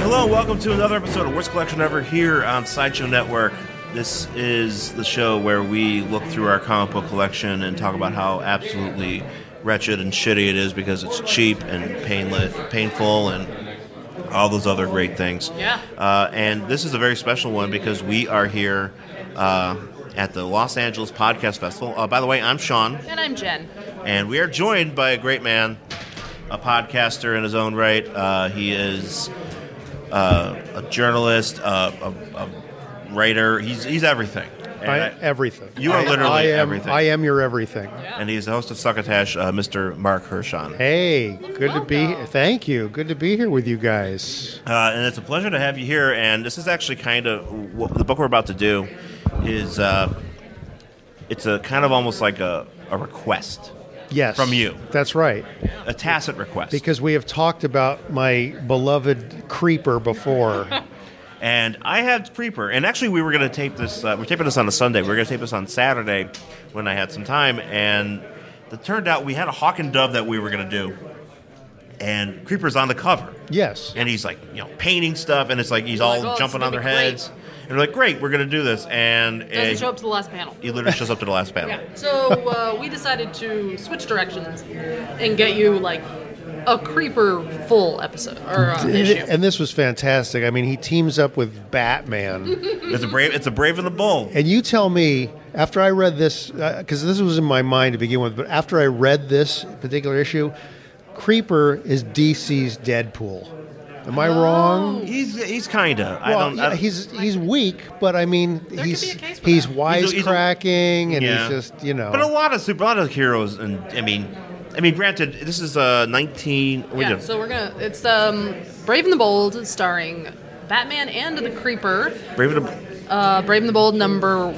Hello, and welcome to another episode of Worst Collection Ever here on Sideshow Network. This is the show where we look through our comic book collection and talk about how absolutely wretched and shitty it is because it's cheap and painful and all those other great things. Yeah. And this is a very special one because we are here at the Los Angeles Podcast Festival. By the way, I'm Sean. And I'm Jen. And we are joined by a great man, a podcaster in his own right. He is a journalist, a writer. He's everything. Everything. You are literally everything. I am your everything. Yeah. And he's the host of Succotash, Mr. Mark Hershon. Hey, good to be. Welcome. Thank you. Good to be here with you guys. And it's a pleasure to have you here. And this is actually kind of the book we're about to do is it's a kind of almost like a request. Yes, From you. That's right. A tacit request. Because we have talked about my beloved Creeper before. And I had Creeper. And actually, we were going to tape this. We're taping this on a Sunday. We were going to tape this on Saturday when I had some time. And it turned out we had a Hawk and Dove that we were going to do. And Creeper's on the cover. Yes. And he's like, painting stuff. And it's like he's You're all like, oh, jumping this on is their gonna be heads. And we're like, great, we're going to do this. And Doesn't show up to the last panel. he literally shows up to the last panel. Yeah. So we decided to switch directions and get you like a Creeper full episode or issue. And this was fantastic. I mean, he teams up with Batman. It's a brave and the bold. And you tell me, after I read this, because this was in my mind to begin with, but after I read this particular issue, Creeper is DC's Deadpool. Am I wrong? He's kinda. Well, he's weak, but I mean, There he's could be a case for he's that. wisecracking, and Yeah. he's just But a lot of heroes, and I mean, granted, this is 19. Yeah. So it's Brave and the Bold, starring Batman and the Creeper. Brave and Brave and the Bold number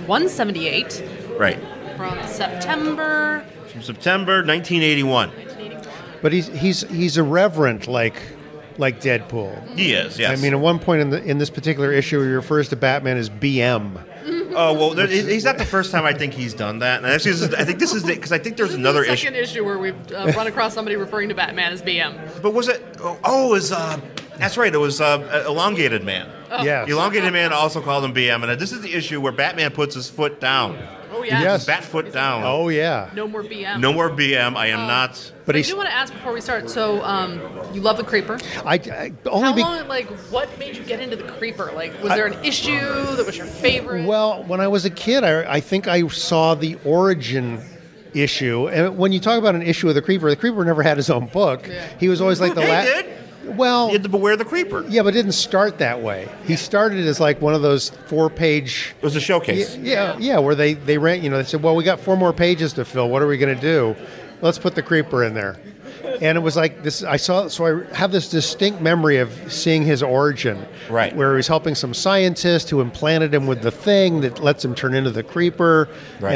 178 right from September from September 1981. 1981. but he's irreverent like Deadpool. He is. Yes. I mean, at one point in this particular issue, he refers to Batman as BM. Oh well, he's not the first time I think he's done that. And actually, I think this is because I think there's another the issue. second issue where we've run across somebody referring to Batman as BM. But was it? Oh, it was. That's right. It was Elongated Man. Yes. Elongated Man also called him BM, and this is the issue where Batman puts his foot down. Oh yeah. Yes. Bat foot down. Oh yeah. No more BM. No more BM. I am not. But I he's do want to ask before we start. So, you love the Creeper. I How only long? Like, what made you get into the Creeper? Like, was there an issue that was your favorite? Well, when I was a kid, I think I saw the origin issue. And when you talk about an issue of the Creeper never had his own book. Yeah. He was always like the He last. did. Well, He had to beware the Creeper. yeah, but it didn't start that way. He started as like one of those 4-page. It was a showcase. Yeah, where they ran. They said, well, we got 4 more pages to fill. What are we going to do? Let's put the Creeper in there. And it was like this. I have this distinct memory of seeing his origin, Right. where he was helping some scientist who implanted him with the thing that lets him turn into the Creeper, Right.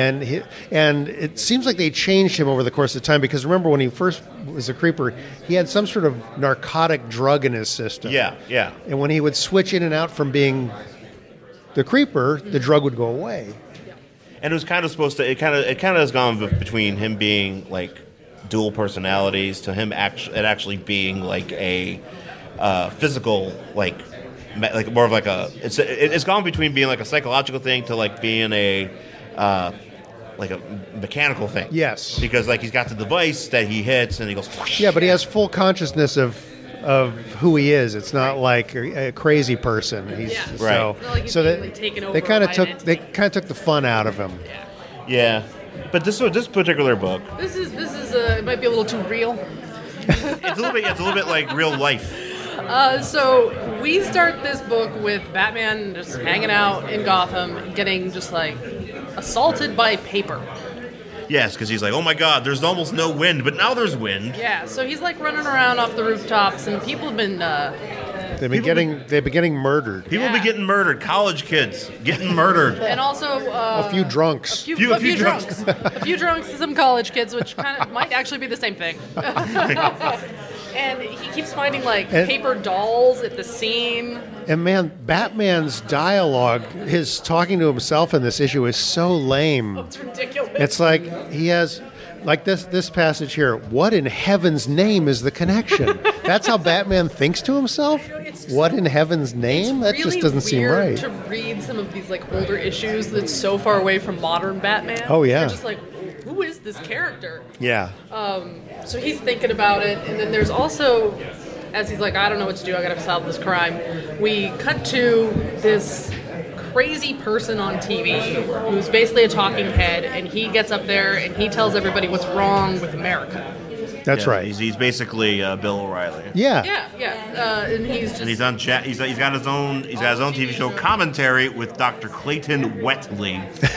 and it seems like they changed him over the course of time. Because remember, when he first was a Creeper, he had some sort of narcotic drug in his system. Yeah. And when he would switch in and out from being the Creeper, the drug would go away. And it was kind of supposed to. It kind of has gone between him being like dual personalities to him actually being like a physical like more of like a. It's gone between being like a psychological thing to like being a like a mechanical thing. Yes. Because like he's got the device that he hits and he goes. Yeah, but he has full consciousness of who he is. It's not like a crazy person. He's Yeah. Right. so It's not like he's so being, that like, taken over they kind of by took an they entity. kind of took the fun out of him. Yeah, but this particular book, This is it might be a little too real. it's a little bit like real life. So we start this book with Batman just hanging out in Gotham, getting just like assaulted by paper. Yes, because he's like, oh my God, there's almost no wind, but now there's wind. Yeah, so he's like running around off the rooftops, and people have been They've been getting murdered. People Yeah. be getting murdered. College kids getting murdered. and also A few drunks. Few a few drunks. drunks, a few drunks, and some college kids, which kind of might actually be the same thing. And he keeps finding like And- paper dolls at the scene. And man, Batman's dialogue, his talking to himself in this issue is so lame. It's ridiculous. It's like he has, like this passage here. What in heaven's name is the connection? That's how Batman thinks to himself. It's what in heaven's name? That really just doesn't seem weird right. to read some of these like older issues that's so far away from modern Batman. Oh, yeah. You're just like, who is this character? Yeah. So he's thinking about it, and then there's also, as he's like, I don't know what to do, I gotta solve this crime. We cut to this crazy person on TV who's basically a talking head, and he gets up there and he tells everybody what's wrong with America. That's right. He's basically Bill O'Reilly. Yeah. And he's just And he's on. He's got his own. He's got his own TV show commentary with Dr. Clayton Wetley,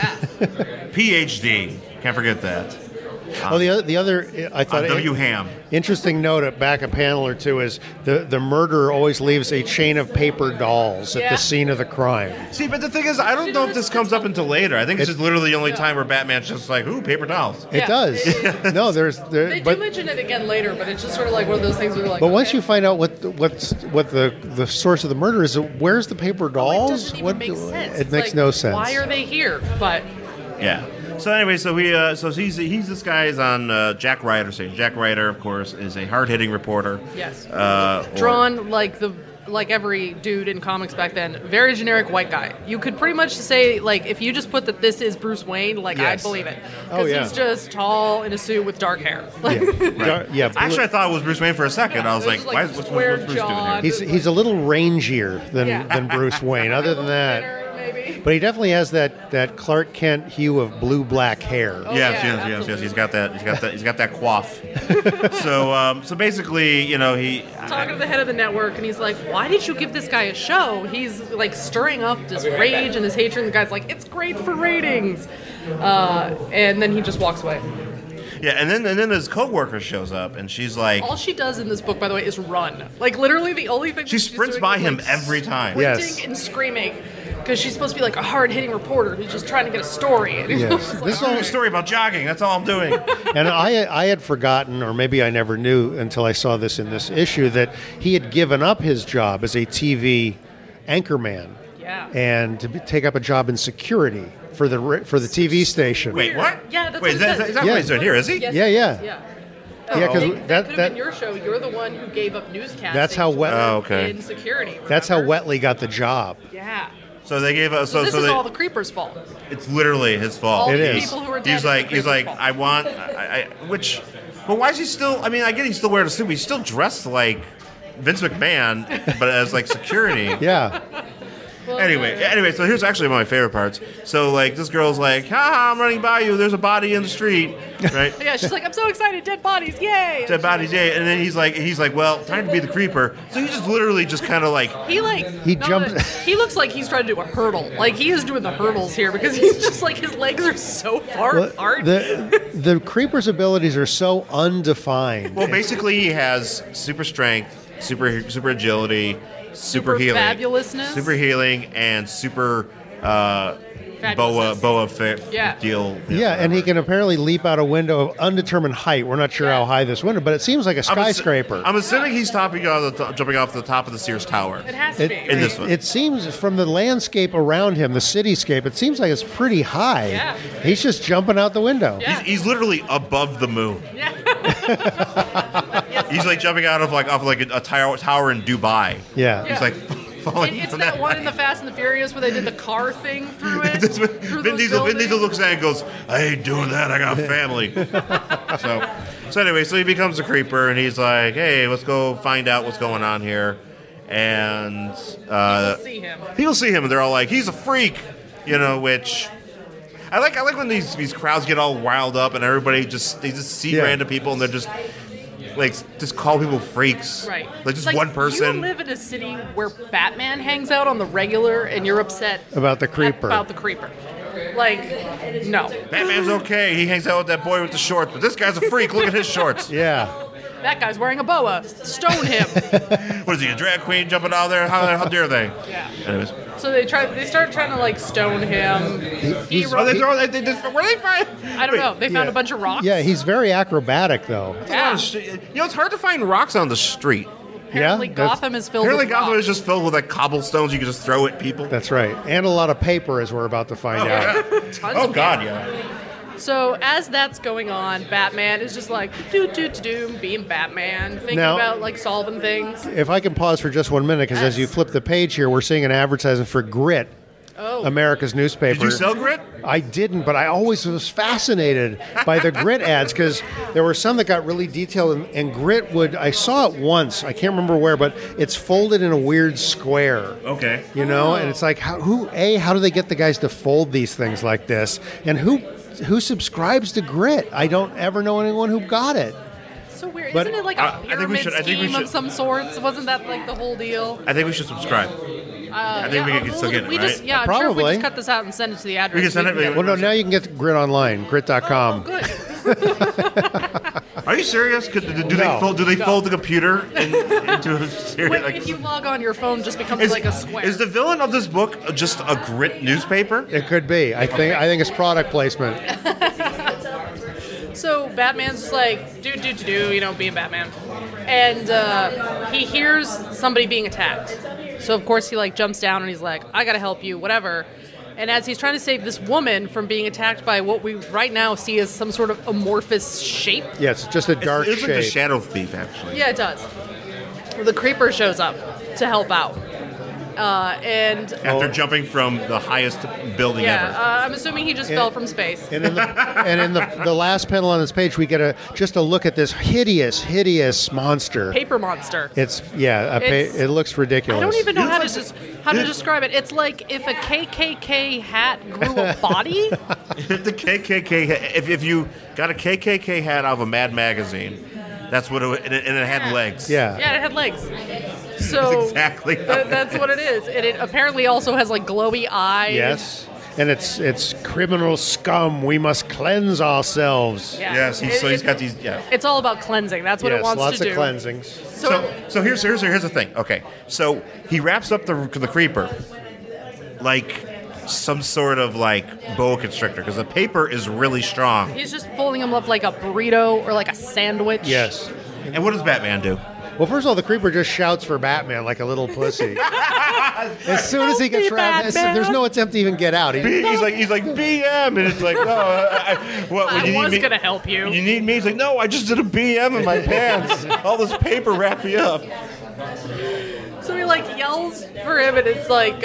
PhD. Can't forget that. Oh, the other I thought W. Ham. interesting note at back a panel or two is the murderer always leaves a chain of paper dolls at Yeah. the scene of the crime. See, but the thing is, I don't know if this comes up until later. I think it's just literally the only time where Batman's just like, "Ooh, paper dolls." It Yeah. does. No, They do mention it again later, but it's just sort of like one of those things where you're like, But once okay. you find out what the source of the murder is, where's the paper Oh, dolls? it doesn't even make sense. It It's makes like, no sense. Why are they here? But Yeah. So anyway, so he's this guy is on Jack Ryder stage. Jack Ryder, of course, is a hard-hitting reporter. yes, Or- drawn like every dude in comics back then, very generic white guy. You could pretty much say, like, if you just put that this is Bruce Wayne, like, Yes. I'd believe it. Oh, Because yeah. he's just tall in a suit with dark hair. Like, Yeah, Actually, I thought it was Bruce Wayne for a second. I was like, Just, like, why what's square Bruce doing here? jawed. he's a little rangier than Yeah. than Bruce Wayne. Other than that, Thinner, maybe. but he definitely has that Clark Kent hue of blue-black hair. Oh, Yes. yeah, He's absolutely. got that. He's got that quaff. So basically, he Talking to the head of the network, and he's like, why did you give this guy a show? He's, like, stirring up this rage and this hatred, and the guy's like, it's great for ratings. And then he just walks away. yeah, and then his coworker shows up, and she's like, All she does in this book, by the way, is run. Like, literally the only thing she that she's sprints doing by is, him like, every time. Yes. sprinting and screaming. Because she's supposed to be like a hard-hitting reporter who's just trying to get a story. And he's Yes. just like, This Tell me a story about jogging. That's all I'm doing. And I had forgotten, or maybe I never knew until I saw this in this issue, that he had given up his job as a TV anchorman yeah. and to take up a job in security for the TV station. Wait, what? Yeah, that's Wait, what it is says. that what he's doing here? Is he? Yes, Yeah, yeah. Yeah. Yeah, 'cause that that- could have that- been your show. You're the one who gave up newscasting. That's how to Wet- work Oh, okay. in security. That's how remember? Wetley got the job. Yeah. So they gave us. So this is they, all the creeper's fault. it's literally his fault. All It the is. people who are dead. He's like, I want, which, but why is he still? I mean, I get he's still wearing a suit. But he's still dressed like Vince McMahon, but as like security. Yeah. Anyway, so here's actually one of my favorite parts. So like this girl's like, ha, I'm running by you. There's a body in the street, right? Yeah, she's like, I'm so excited, dead bodies, yay! Dead bodies, yeah. And then he's like, well, time to be the creeper. So he just literally just kind of like, He jumps- He looks like he's trying to do a hurdle. Like he is doing the hurdles here because he's just like his legs are so far Well, apart. the creeper's abilities are so undefined. well, basically he has super strength, super agility, super healing, fabulousness. super healing, and super Fabulousness. boa Yeah. deal. Yeah, and he can apparently leap out a window of undetermined height. We're not sure how high this window, but it seems like a skyscraper. I'm assuming he's jumping off the top of the Sears Tower. It has to be. In this one. It seems from the landscape around him, the cityscape, it seems like it's pretty high. Yeah. He's just jumping out the window. Yeah. He's literally above the moon. Yeah. He's like jumping out of off a tower in Dubai. Yeah. He's like falling It's from that one in the Fast and the Furious where they did the car thing through it. through Vin those Diesel buildings. looks at it and goes, I ain't doing that. I got a family. so anyway, so he becomes a creeper and he's like, hey, let's go find out what's going on here. And See him. people see him and they're all like, he's a freak, which I like when these crowds get all riled up and everybody they just see Yeah. random people and they're just call people freaks. Right. Like just It's one person. You live in a city where Batman hangs out on the regular and you're upset About the creeper. About the creeper. Like, no. Batman's okay. He hangs out with that boy with the shorts, but this guy's a freak. Look at his shorts. Yeah. That guy's wearing a boa. Stone him. What is he, a drag queen jumping out there? How dare they? Yeah. Anyways. So they start trying to like stone him. He he's- Oh, runs- where they find? I don't know. They found Yeah. a bunch of rocks. Yeah, he's very acrobatic, though. Yeah. It's hard to find rocks on the street. Apparently Yeah, that's- Gotham is filled Apparently with Gotham rocks. is just filled with like cobblestones you can just throw at people. That's right. And a lot of paper, as we're about to find out. Tons Oh of God, them. yeah. So as that's going on, Batman is just like being Batman, thinking Now- about like solving things. If I can pause for just 1 minute, because as you flip the page here, we're seeing an advertisement for Grit, Oh, America's newspaper. Did you sell Grit? I didn't, but I always was fascinated by the Grit ads because there were some that got really detailed, and Grit would. I saw it once. I can't remember where, but it's folded in a weird square. Okay. You know, and it's like, how do they get the guys to fold these things like this? And who subscribes to Grit? I don't ever know anyone who got it. so weird. But- Isn't it like I a think we pyramid should- I think we scheme of should- some sorts? Wasn't that like the whole deal? I think we should subscribe. I think we can still get it, we right? just, yeah, I'm sure if we Probably. just cut this out and send it to the address. We can send it- get Well, no, now you can get Grit online, grit.com. Oh, good. Are you serious? Do No. they fold? Do they fold the computer into a series? Wait, like, if you log on, your phone just becomes like a square. is the villain of this book just a Grit newspaper? It could be. I think it's product placement. So Batman's just like, being Batman. And he hears somebody being attacked. So of course he like jumps down and he's like, I gotta help you, whatever. And as he's trying to save this woman from being attacked by what we right now see as some sort of amorphous shape. Yeah, it's just a dark It's like the shape. Shadow Thief, actually. Yeah, it does. The Creeper shows up to help out. And After jumping from the highest building yeah, ever. I'm assuming he just fell from space. And in the last panel on this page, we get just a look at this hideous monster. Paper monster. It's It's- it looks ridiculous. I don't even know how to It's- how to describe it. It's like if a KKK hat grew a body. The KKK, if you got a KKK hat out of a Mad magazine, that's what and it had legs. Yeah. Yeah, it had legs. So exactly. that's what it is. And it apparently also has like glowy eyes. Yes. And it's criminal scum. We must cleanse ourselves. Yeah. Yes, he's got these. Yeah. It's all about cleansing. That's what yes, it wants lots to do. of cleansings. So here's the thing. Okay, so he wraps up the creeper like some sort of like boa constrictor because the paper is really strong. He's just folding them up like a burrito or like a sandwich. Yes. And what does Batman do? Well, first of all, the creeper just shouts for Batman like a little pussy. As soon as he gets me, trapped, Batman. there's no attempt to even get out. He's like BM, and it's like, what? I you need was me? gonna help you. You need me? He's like, no, I just did a BM in my pants. All this paper wrapped me up. So he like yells for him, and it's like,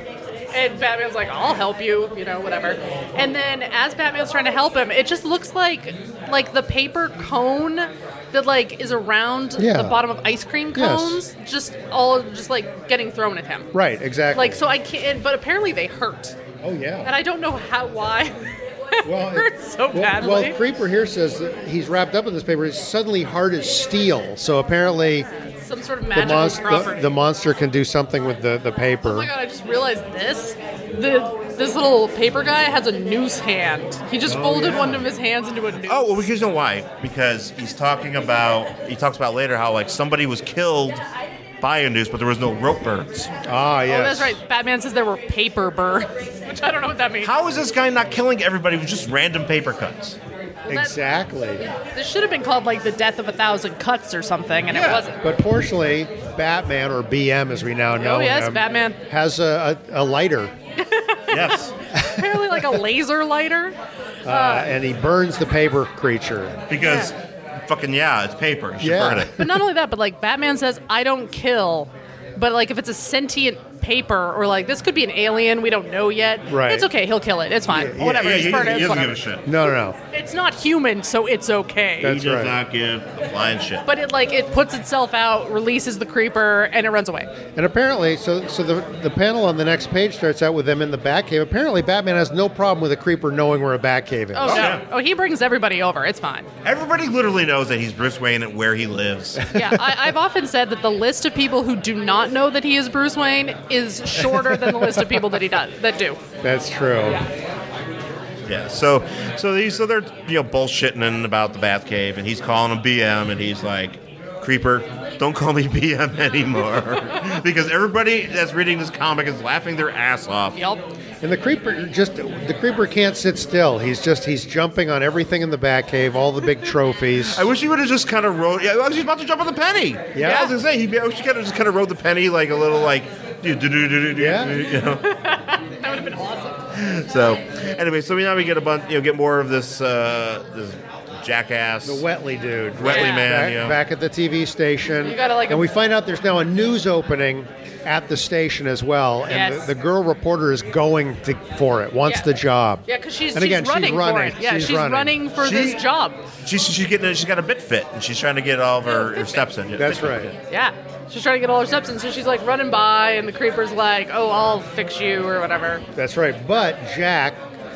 and Batman's like, "I'll help you," whatever. And then as Batman's trying to help him, it just looks like the paper cone that like is around Yeah. the bottom of ice cream Yes. cones, just like getting thrown at him. Right, exactly. Like so, I can't. But apparently they hurt, oh, yeah. and I don't know why. Well, it hurts so badly. Well, Creeper here says that he's wrapped up in this paper. He's suddenly hard as steel. So apparently Some sort of the, magical property. the monster can do something with the paper. Oh my god, I just realized this. This little paper guy has a noose hand. He just folded one of his hands into a noose. Oh, well, because you know why? Because he talks about later how like somebody was killed by a noose, but there was no rope burns. Ah, yes. Oh, that's right. Batman says there were paper burns, which I don't know what that means. How is this guy not killing everybody with just random paper cuts? Exactly. This should have been called like the death of 1,000 cuts or something, and it wasn't. But fortunately, Batman, or BM as we now know Oh yes, him, Batman. has a lighter, Yes, Apparently, like a laser lighter. and he burns the paper creature. because fucking it's paper. You should Yeah. burn it. But not only that, but like Batman says, "I don't kill." But like if it's a sentient paper or like this could be an alien, we don't know yet. Right. It's okay. He'll kill it. It's fine. Yeah, Whatever. Yeah, just he burn it. doesn't It's give whatever. a shit. No. It's not human, so it's okay. That's He does right. not give a flying shit. But it puts itself out, releases the creeper, and it runs away. And apparently, so the panel on the next page starts out with them in the Batcave. Apparently, Batman has no problem with a creeper knowing where a Batcave is. Oh, no. yeah. Oh, he brings everybody over. It's fine. Everybody literally knows that he's Bruce Wayne and where he lives. Yeah, I've often said that the list of people who do not know that he is Bruce Wayne is shorter than the list of people that that do. That's true. Yeah, so they're bullshitting about the Batcave, and he's calling him BM, and he's like, Creeper, don't call me BM anymore, because everybody that's reading this comic is laughing their ass off. Yep. And the creeper can't sit still. He's jumping on everything in the Batcave, all the big trophies. I wish he would have just kind of rode. Yeah, he's about to jump on the penny. Yeah. I was gonna say I wish he could have just kind of rode the penny like a little like. Yeah. You know. That would have been awesome. So anyway, so now we get a bunch, get more of this jackass, The Whetley dude. Whetley Yeah. man. Back at the TV station. You gotta, like, and we find out there's now a news opening at the station as well. And Yes. the girl reporter is going for it, wants Yeah. the job. Yeah, because she's And again, she's running for running. it. Yeah, she's running for She- this job. She's got a bit fit, and she's trying to get all of her steps in. Yeah, That's fit. right. Yeah. She's trying to get all her steps in, so she's like running by, and the creeper's like, "Oh, I'll fix you," or whatever. That's right. But Jack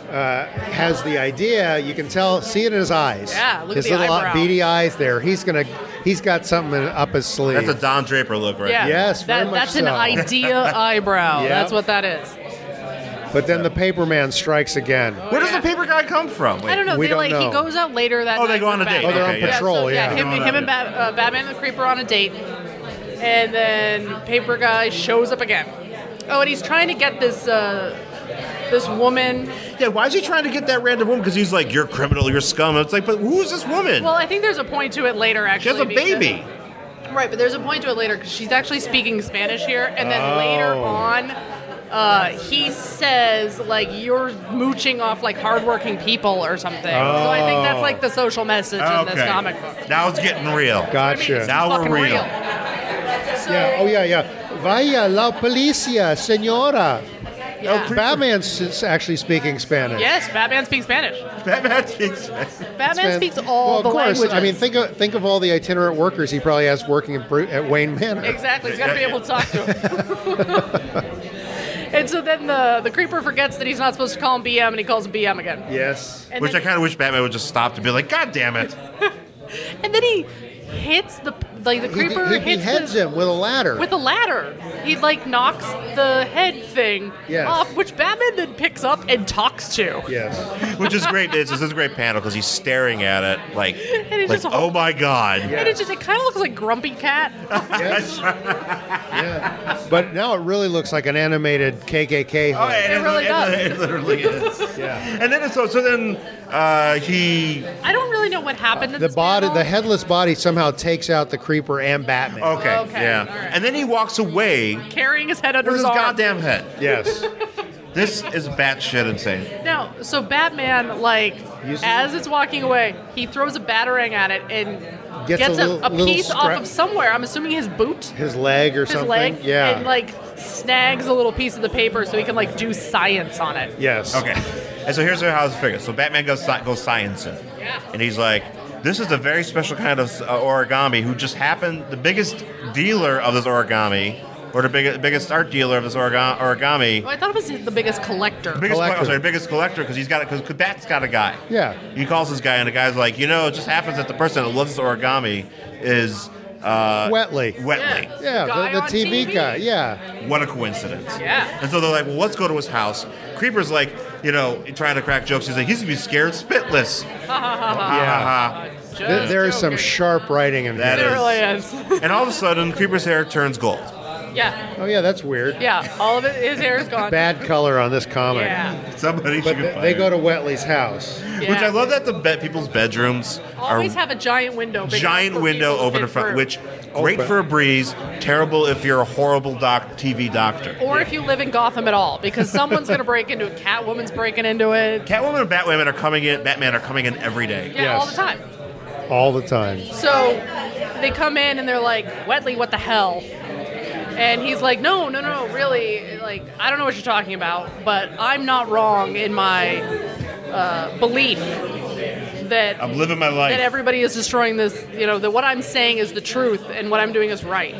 has the idea. You can see it in his eyes. Yeah, look at his the little eyebrow. beady eyes there. He's got something up his sleeve. That's a Don Draper look, right? Yeah. Yes, very much that's an so. idea eyebrow. Yeah. That's what that is. But then the paper man strikes again. Where does the paper guy come from? Wait. I don't know. We they don't know. He goes out later that Oh, night. they go on with a date. Batman. Oh, they're on Okay, yeah. patrol, So, yeah. him and Batman and the Creeper on a date, and then paper guy shows up again. Oh, and he's trying to get this this woman. Yeah, why is he trying to get that random woman? Because he's like, you're criminal, you're scum. It's like, but who's this woman? Well, I think there's a point to it later. She Actually, has a because- baby. Right, but there's a point to it later because she's actually speaking Spanish here, and then later Oh. on, he says like you're mooching off like hardworking people or something. So I think that's like the social message in this comic book. Now it's getting real. Gotcha. It's Now we're fucking real. So, Yeah. Oh, yeah. Vaya la policía, señora. yeah. Batman's actually speaking Spanish. Yes, Batman speaks Spanish. Batman speaks. Batman speaks all well, of the course. languages. I mean, think of all the itinerant workers he probably has working at Wayne Manor. Exactly, he's got to be able to talk to him. And so then the creeper forgets that he's not supposed to call him BM, and he calls him BM again. Yes. And Which I then, kind of wish Batman would just stop to be like, God damn it. and then he hits the creeper He hits beheads him with a ladder. with a ladder. He like knocks the head thing Yes. off, which Batman then picks up and talks to. Yes. Which is great. This is a great panel because he's staring at it like, he's just oh my God. And it kind of looks like Grumpy Cat. Yes. Yeah. But now it really looks like an animated KKK. Oh, head. yeah, It really does. It literally is. Yeah. And then then he. I don't really know what happened in The this body, panel. the headless body, somehow takes out the creeper and Batman. Okay. Okay, Yeah. all right. And then he walks away Carrying his head under with his his arm. goddamn head. Yes. This is batshit insane. Now, so Batman, like, Uses as it's walking away, he throws a batarang at it and Gets gets a a little piece off scrap- of somewhere. I'm assuming his boot, His leg or his something. leg, Yeah. and like snags a little piece of the paper so he can like do science on it. Yes. Okay. And so here's how it's figured. So Batman goes sciencing. Yeah. And he's like, this is a very special kind of origami who just happened, the biggest dealer of this origami, or the biggest art dealer of this origami. Oh, I thought it was the biggest collector. Biggest collector, because he's got it, because Bat's got a guy. Yeah. He calls this guy, and the guy's like, it just happens that the person that loves this origami is Whetley. Whetley. Yeah, Guy the on TV guy. Yeah. What a coincidence. Yeah. And so they're like, well, let's go to his house. Creeper's like, trying to crack jokes. He's like, he's going to be scared spitless. Yeah. Just There is some joking. sharp writing in That here. It really is. And all of a sudden, Creeper's hair turns gold. Yeah. Oh, yeah, that's weird. Yeah. All of it. His hair is gone. Bad color on this comic. Yeah. Somebody But should get they go fired. to Whetley's house. Yeah. Which I love that people's bedrooms Always are have a giant window. big giant enough for window people to over the fit front, through. which great Open. for a breeze, terrible if you're a horrible TV doctor. Or if you live in Gotham at all, because someone's going to break into it. Catwoman's breaking into it. Catwoman and Batman are coming in. Batman are coming in every day. Yeah, Yes. all the time. All the time. So they come in and they're like, Whetley, what the hell? And he's like, no, really, like, I don't know what you're talking about, but I'm not wrong in my belief that I'm living my life. that everybody is destroying this, that what I'm saying is the truth and what I'm doing is right.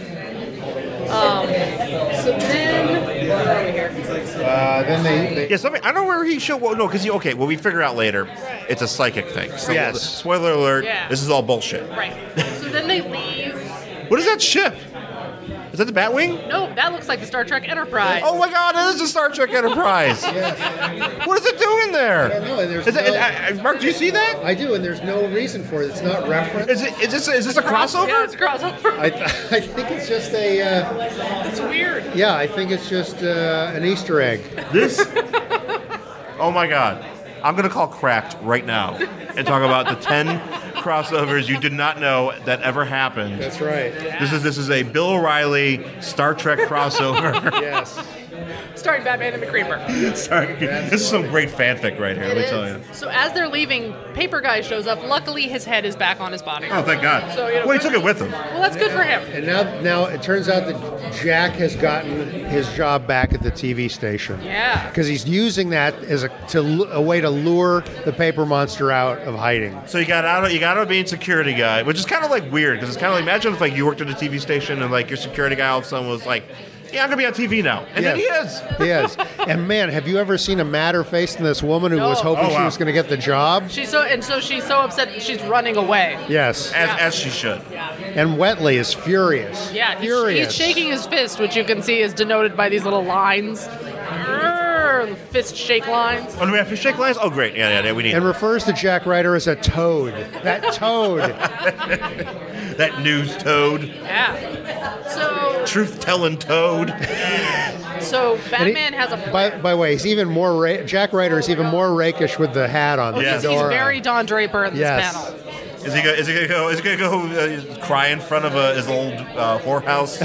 So then, where are we here? Then they Yeah, I don't know where he showed. Well, no, because well, we figure out later it's a psychic thing. So, Yes. Spoiler alert. Yeah. This is all bullshit. Right. So then they leave. What is that ship? Is that the Batwing? No, that looks like the Star Trek Enterprise. Oh my God! It is the Star Trek Enterprise. What is it doing there? I don't know, and there's Is it- no- Mark, do you see that? I do, and there's no reason for it. It's not referenced. Is this a crossover? Yeah, it's a crossover. I think it's just a. It's weird. Yeah, I think it's just an Easter egg. This. Oh my God! I'm gonna call Cracked right now and talk about the 10 crossovers you did not know that ever happened. That's right. This is a Bill O'Reilly Star Trek crossover. Yes. starring Batman and the Creeper. Sorry, this is some great fanfic right here. Let me tell you. So as they're leaving, Paper Guy shows up. Luckily, his head is back on his body. Oh, thank God. So, you know, well, he took it with him. Well, that's good for him. And now it turns out that Jack has gotten his job back at the TV station. Yeah. Because he's using that as a way to lure the paper monster out of hiding. So you got out of being security guy, which is kind of like weird because it's kind of like, imagine if like you worked at a TV station and like your security guy all of a sudden was like, yeah, I'm gonna be on TV now, and then he is. He is. And man, have you ever seen a madder face than this woman who No. was hoping she wow. was going to get the job? She's so upset that she's running away. Yes. As she should. And Wetley is furious. Yeah, furious. he's shaking his fist, which you can see is denoted by these little lines. The fist shake lines. Oh, do we have to shake lines? Oh, great. Yeah, we need And refers to Jack Ryder as a toad. That toad. that news toad, Yeah. So truth-telling toad. Batman has a By the way, he's even more. Jack Ryder is even more rakish with the hat on. Yes. The He's fedora. very Don Draper in this Yes. panel. Is he gonna go cry in front of his old whorehouse?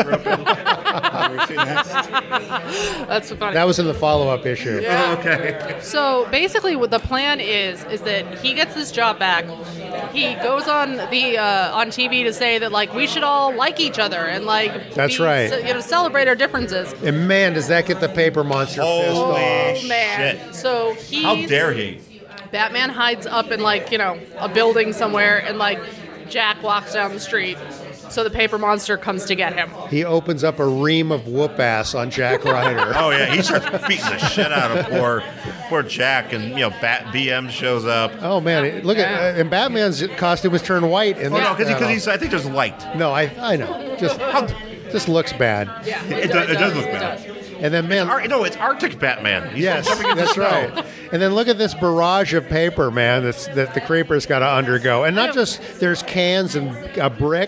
That's so funny. That was in the follow-up issue. Yeah. Oh, okay. So basically, what the plan is that he gets this job back. He goes on the on TV to say that like we should all like each other and like That's right. celebrate our differences. And man, does that get the paper monster pissed Holy off. Oh man! shit. So How dare he? Batman hides up in like a building somewhere, and like Jack walks down the street. So the paper monster comes to get him. He opens up a ream of whoop ass on Jack Ryder. Oh yeah, he starts beating the shit out of poor Jack, and BM shows up. Oh man, look at and Batman's costume was turned white. And Oh no, because he's I think there's light. No, I know. Just looks bad. Yeah, It does look bad. And then man, It's Arctic Batman. He's yes, jumping into that's snow. right. And then look at this barrage of paper, man. That the Creeper's got to undergo, and not just there's cans and a brick.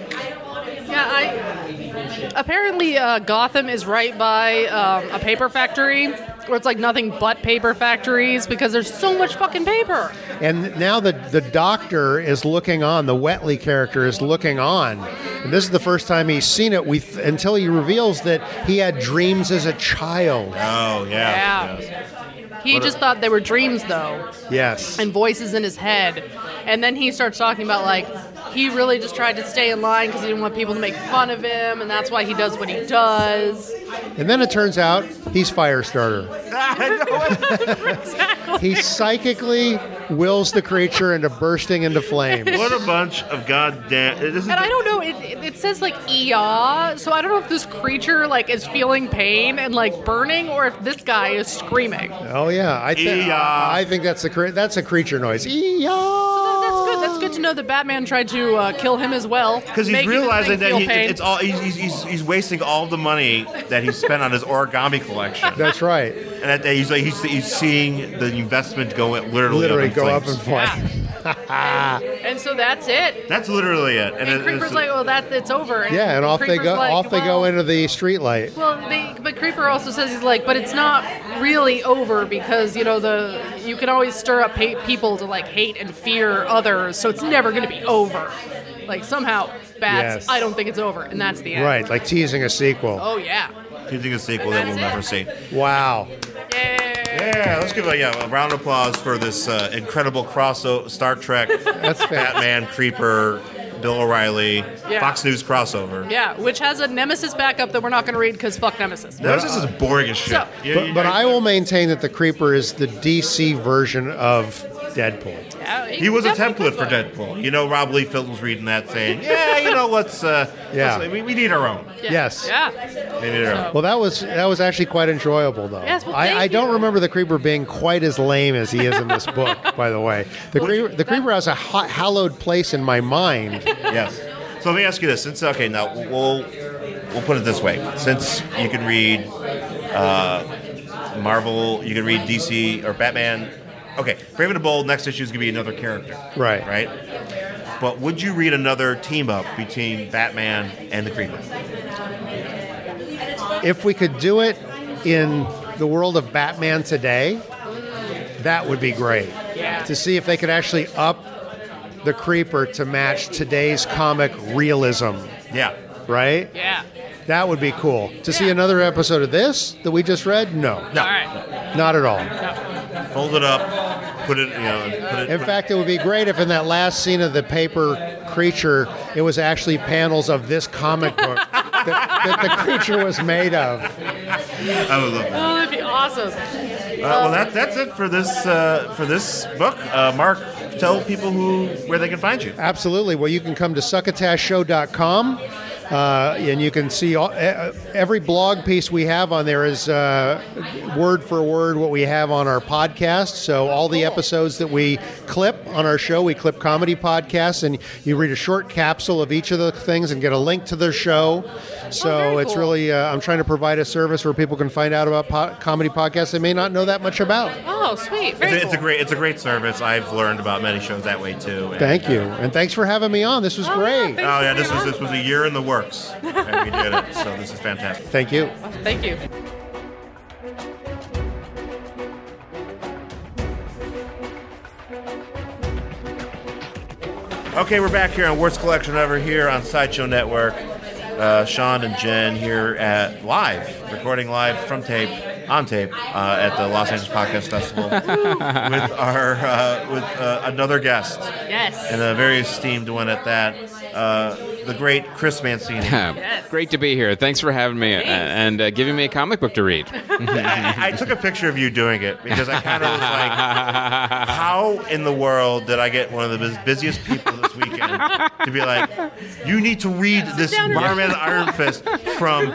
Yeah, apparently Gotham is right by a paper factory where it's like nothing but paper factories because there's so much fucking paper. And now the doctor is looking on. The Wetley character is looking on. And this is the first time he's seen it until he reveals that he had dreams as a child. Oh yeah. Yes. He just thought they were dreams, though, Yes. and voices in his head. And then he starts talking about, like, he really just tried to stay in line because he didn't want people to make fun of him, and that's why he does what he does. And then it turns out he's Firestarter. Exactly. He psychically wills the creature into bursting into flames. What a bunch of goddamn. This is And I don't know, it says, like, "Eeyaw," so I don't know if this creature, like, is feeling pain and, like, burning, or if this guy is screaming. Oh yeah, I think that's a creature noise. Eeyaw! That's good to know that Batman tried to kill him as well. because he's making this realizing thing that feel pain. it's all he's wasting all the money that he spent on his origami collection, That's right. and that he's seeing the investment go Literally up in go up in flames. flames. And so that's it. That's literally it. And Creeper's like, "Well, it's over." Yeah, and off they Creeper's go. like, Off they go "Well, into the streetlight. Well, but Creeper also says he's like, but it's not really over because you can always stir up people to like hate and fear others, so it's never going to be over. Like somehow, Bats, Yes. I don't think it's over, and that's the end. Right, like teasing a sequel. Oh yeah. teasing a sequel that we'll never see. Wow. Yay. Yeah, let's give a round of applause for this incredible crossover Star Trek, Batman, Creeper, Bill O'Reilly, Yeah. Fox News crossover. Yeah, which has a Nemesis backup that we're not going to read because fuck Nemesis. That was just as boring as shit. So- But I will maintain that the Creeper is the DC version of Deadpool. Yeah, He was a definitely template for could. Deadpool. Rob Liefeld was reading that saying, we need our own. Yeah. Yes. Yeah. We need our own. Well, that was actually quite enjoyable, though. Yes, well, I thank don't you. remember the Creeper being quite as lame as he is in this book. By the way, the Creeper has a hallowed place in my mind. Yes. So let me ask you this. Now we'll put it this way. Since you can read Marvel, you can read DC or Batman. Okay, Brave and the Bold. Next issue is going to be another character. Right. Right. But would you read another team up between Batman and the Creeper? If we could do it in the world of Batman today, that would be great. Yeah. To see if they could actually up the Creeper to match today's comic realism, Yeah. right? Yeah. That would be cool. To see another episode of this that we just read? No. No. All right. Not at all. Fold it up, put it, put it. In fact, it would be great if in that last scene of the paper creature, it was actually panels of this comic book that the creature was made of. I would love that. Oh, that'd be awesome. Well, that's it for this book. Mark, tell people where they can find you. Absolutely. Well, you can come to succotashshow.com. And you can see every blog piece we have on there is word for word what we have on our podcast. So all the episodes that we clip on our show, we clip comedy podcasts, and you read a short capsule of each of the things and get a link to their show. So very it's cool. really, I'm trying to provide a service where people can find out about comedy podcasts they may not know that much about. Oh, sweet. Very cool. It's a great service. I've learned about many shows that way too. And, Thank you. And thanks for having me on. This was great. yeah, Oh yeah, thanks for this was a year in the works, and we did it. So this is fantastic. Thank you. Thank you. Okay, we're back here on Worst Collection Ever here on Sideshow Network. Sean and Jen here recording live from tape, on tape, at the Los Angeles Podcast Festival with another guest. Yes. And a very esteemed one at that, the great Chris Mancini. Yes. Great to be here. Thanks for having me and giving me a comic book to read. I took a picture of you doing it because I kind of was like, how in the world did I get one of the busiest people this weekend to be like, you need to read this Barman Iron Fist from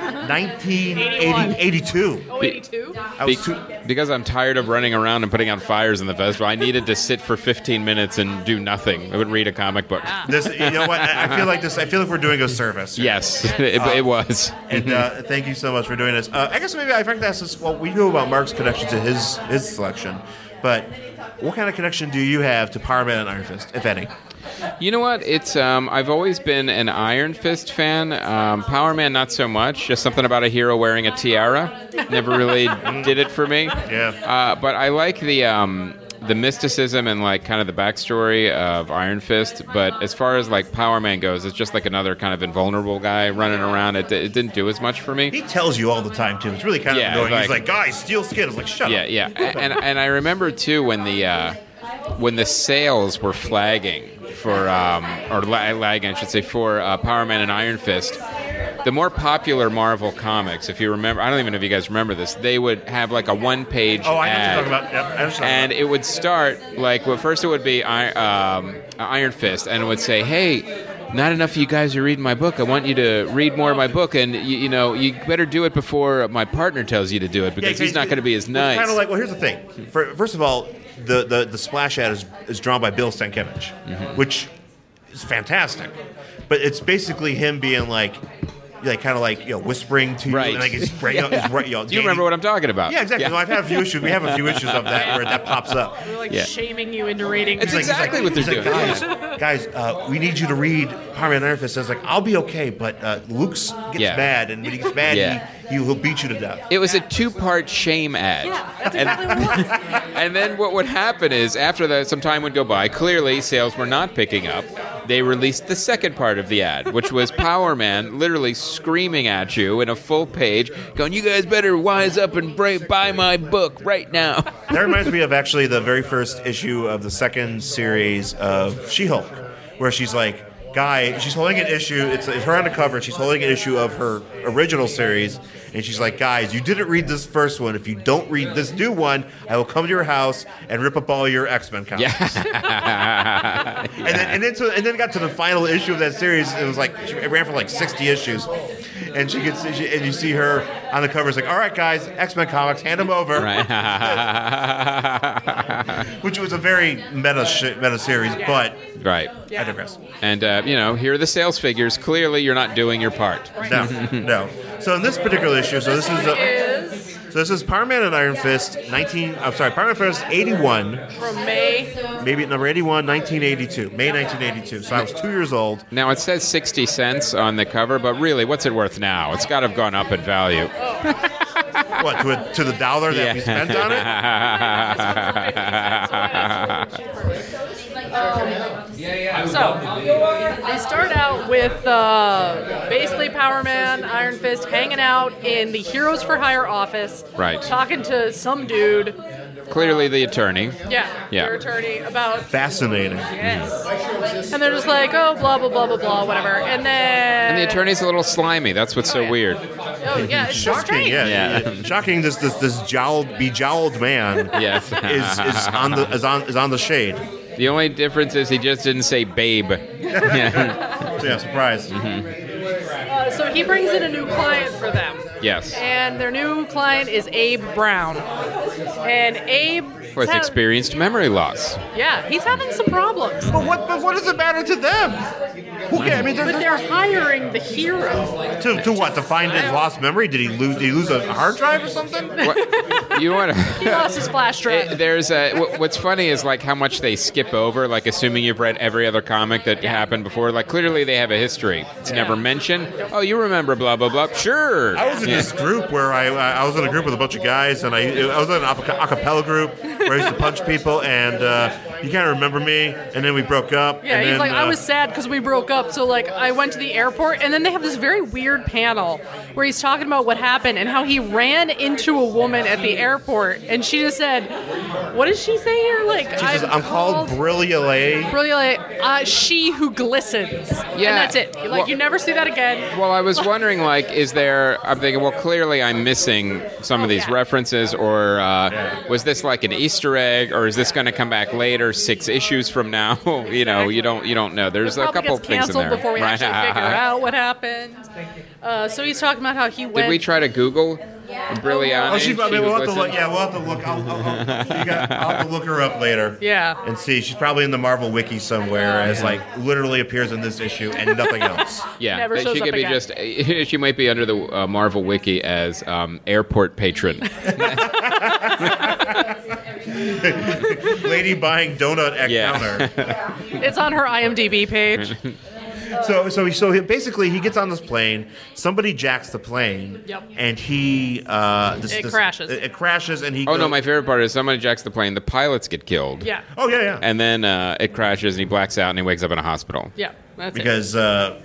1982. Oh, 82? Because I'm tired of running around and putting out fires in the festival, I needed to sit for 15 minutes and do nothing. I would read a comic book. You know what? I feel like we're doing a service. Yes, it was. And thank you so much for doing this. I guess maybe I forgot to ask this. Well, we knew about Mark's connection to his selection, but what kind of connection do you have to Power Man and Iron Fist, if any? You know what? It's I've always been an Iron Fist fan. Power Man, not so much. Just something about a hero wearing a tiara. Never really did it for me. Yeah. But I like the mysticism and like kind of the backstory of Iron Fist. But as far as like Power Man goes, it's just like another kind of invulnerable guy running around. It didn't do as much for me. He tells you all the time too. It's really kind of annoying. He's like, guys, steel skin. I was like, shut up. Yeah. And I remember too when the sales were flagging for lagging, I should say, for Power Man and Iron Fist. The more popular Marvel comics, if you remember, I don't even know if you guys remember this, they would have like a one-page ad. Oh, I know what you're talking about. Yep, I know what you're talking and about. it would start, like, well, first it would be Iron Fist, and it would say, hey, not enough of you guys are reading my book. I want you to read more of my book, and, you better do it before my partner tells you to do it, because he's not going to be as nice. Kind of like, well, here's the thing. First of all, the splash ad is drawn by Bill Stankiewicz, which is fantastic. But it's basically him being like kind of like whispering to you, Right. and like he's spraying up. Do you remember what I'm talking about? Yeah, exactly. No, I've had a few issues. We have a few issues of that where that pops up. We're like Yeah. shaming you into reading. It's exactly what they're He's like, doing. guys, we need you to read Power Man Iron Fist. I was like, I'll be okay, but Luke gets Yeah. mad, and when he gets mad, Yeah. he'll beat you to death. It was a 2-part shame ad. Yeah, that's exactly what it was. And then what would happen is, after that, some time would go by. Clearly, sales were not picking up. They released the second part of the ad, which was Power Man literally screaming at you in a full page, going, "You guys better wise up and buy my book right now." That reminds me of actually the very first issue of the second series of She-Hulk, where she's like, she's holding an issue, it's her on the cover, she's holding an issue of her original series, and she's like, guys, you didn't read this first one. If you don't read this new one, I will come to your house and rip up all your X-Men comics. Yeah. And then it got to the final issue of that series. It was like it ran for like 60 issues, and and you see her on the cover. It's like, all right, guys, X-Men comics, hand them over. Right. Which was a very meta series, but Right. I digress. And, here are the sales figures. Clearly, you're not doing your part. No. So in this particular issue, this is Power Man and Iron Fist, Power Man Fist 81. From May. Maybe number 81, 1982. May 1982. So I was 2 years old. Now, it says 60 cents on the cover, but really, what's it worth now? It's got to have gone up in value. What, to the dollar that we spent on it? So, they start out with basically Power Man, Iron Fist hanging out in the Heroes for Hire office. Right. Talking to some dude. Clearly the attorney. Yeah. Yeah. Their attorney about. Fascinating. Yes. And they're just like, oh, blah, blah, blah, blah, blah, whatever. And then. And the attorney's a little slimy. That's what's so yeah. weird. Oh, yeah. It's so Shocking, strange. yeah. Shocking. This bejowled man Yes. is on the shade. The only difference is he just didn't say babe. Yeah. So, yeah, surprise. So he brings in a new client for them. Yes. And their new client is Abe Brown. And Abe... With experienced memory loss. Yeah, he's having some problems. But what does it matter to them? Who cares? I mean, But they're hiring the hero. to what? To find his lost memory? Did he lose a hard drive or something? What, you want He lost his flash drive. There's what's funny is like how much they skip over, like assuming you've read every other comic that happened before. Like clearly they have a history. It's never mentioned. Oh, you remember blah blah blah. Sure. I was in this group where I was in a group with a bunch of guys, and I was in an a cappella group where I used to punch people, and you kind of remember me, and then we broke up. Yeah, and he's then, like, I was sad because we broke up, so like I went to the airport, and then they have this very weird panel where he's talking about what happened and how he ran into a woman at the airport, and she just said, what did she say here? Like, She says, I'm called Brilliale. Brilliant, she who glistens. Yeah. And that's it. Like, Well- you never see that again. Well, I was wondering, like, I'm thinking, well, clearly I'm missing some of these references, or was this like an Easter egg, or is this going to come back later, 6 issues from now? You know, you don't know. There's a couple gets things in canceled there. before we actually figure out what happened. So he's talking about how he went. Did we try to Google Brilliant? Oh, she's probably. We'll have to look. Yeah, we'll have to look. I'll have to look her up later. Yeah. And see. She's probably in the Marvel wiki somewhere, as like literally appears in this issue and nothing else. Yeah, Never shows she up could be again. she might be under the Marvel wiki as airport patron. Lady buying donut at Yeah. counter. It's on her IMDb page. So basically he gets on this plane. Somebody jacks the plane. Yep. And he crashes. It crashes, and he. Oh no, goes- my favorite part is somebody jacks the plane, the pilots get killed. Yeah. Oh yeah. And then it crashes and he blacks out and he wakes up in a hospital. Yeah. That's it. Because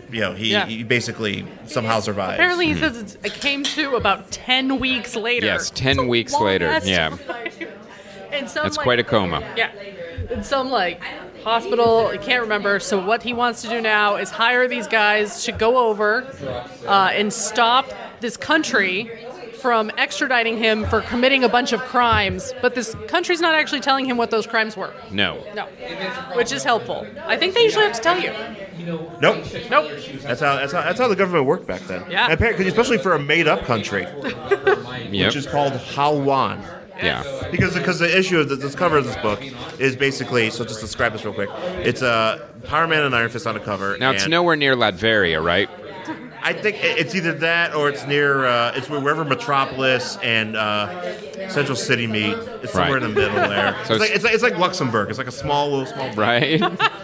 he basically somehow survives. Apparently, he says it came to about 10 weeks later. Yes, 10 It's a weeks long later, ass yeah. time. And some, That's like, quite a coma. Yeah. In some hospital, I can't remember. So what he wants to do now is hire these guys to go over and stop this country from extraditing him for committing a bunch of crimes. But this country's not actually telling him what those crimes were. No. No. Which is helpful. I think they usually have to tell you. Nope. Nope. That's how the government worked back then. Yeah. And apparently, especially for a made-up country, Yep. which is called Halwan. Yeah. Because the issue of this cover of this book is basically, so just describe this real quick. It's Power Man and Iron Fist on a cover. Now it's and nowhere near Latveria, right? I think it's either that or it's near it's wherever Metropolis and Central City meet. It's somewhere Right. in the middle there. So it's like Luxembourg. It's like a small. Right?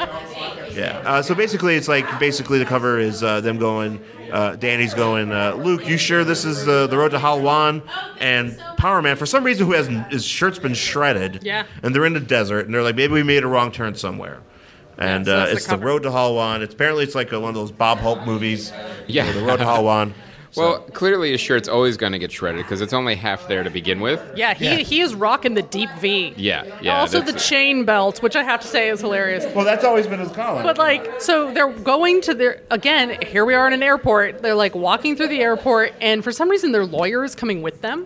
Yeah. So basically the cover is them going. Danny's going. Luke, you sure this is the road to Halwan? And Power Man, for some reason, his shirt's been shredded. Yeah. And they're in the desert, and they're like, maybe we made a wrong turn somewhere. And so that's the it's the cover. road to Halwan. It's like one of those Bob Hope movies. Yeah. The road to Halwan. Well, clearly his shirt's always going to get shredded because it's only half there to begin with. Yeah, he is rocking the deep V. Yeah. Also the that's- chain belt, which I have to say is hilarious. Well, that's always been his calling. But so they're going to again, here we are in an airport. They're walking through the airport, and for some reason their lawyer is coming with them.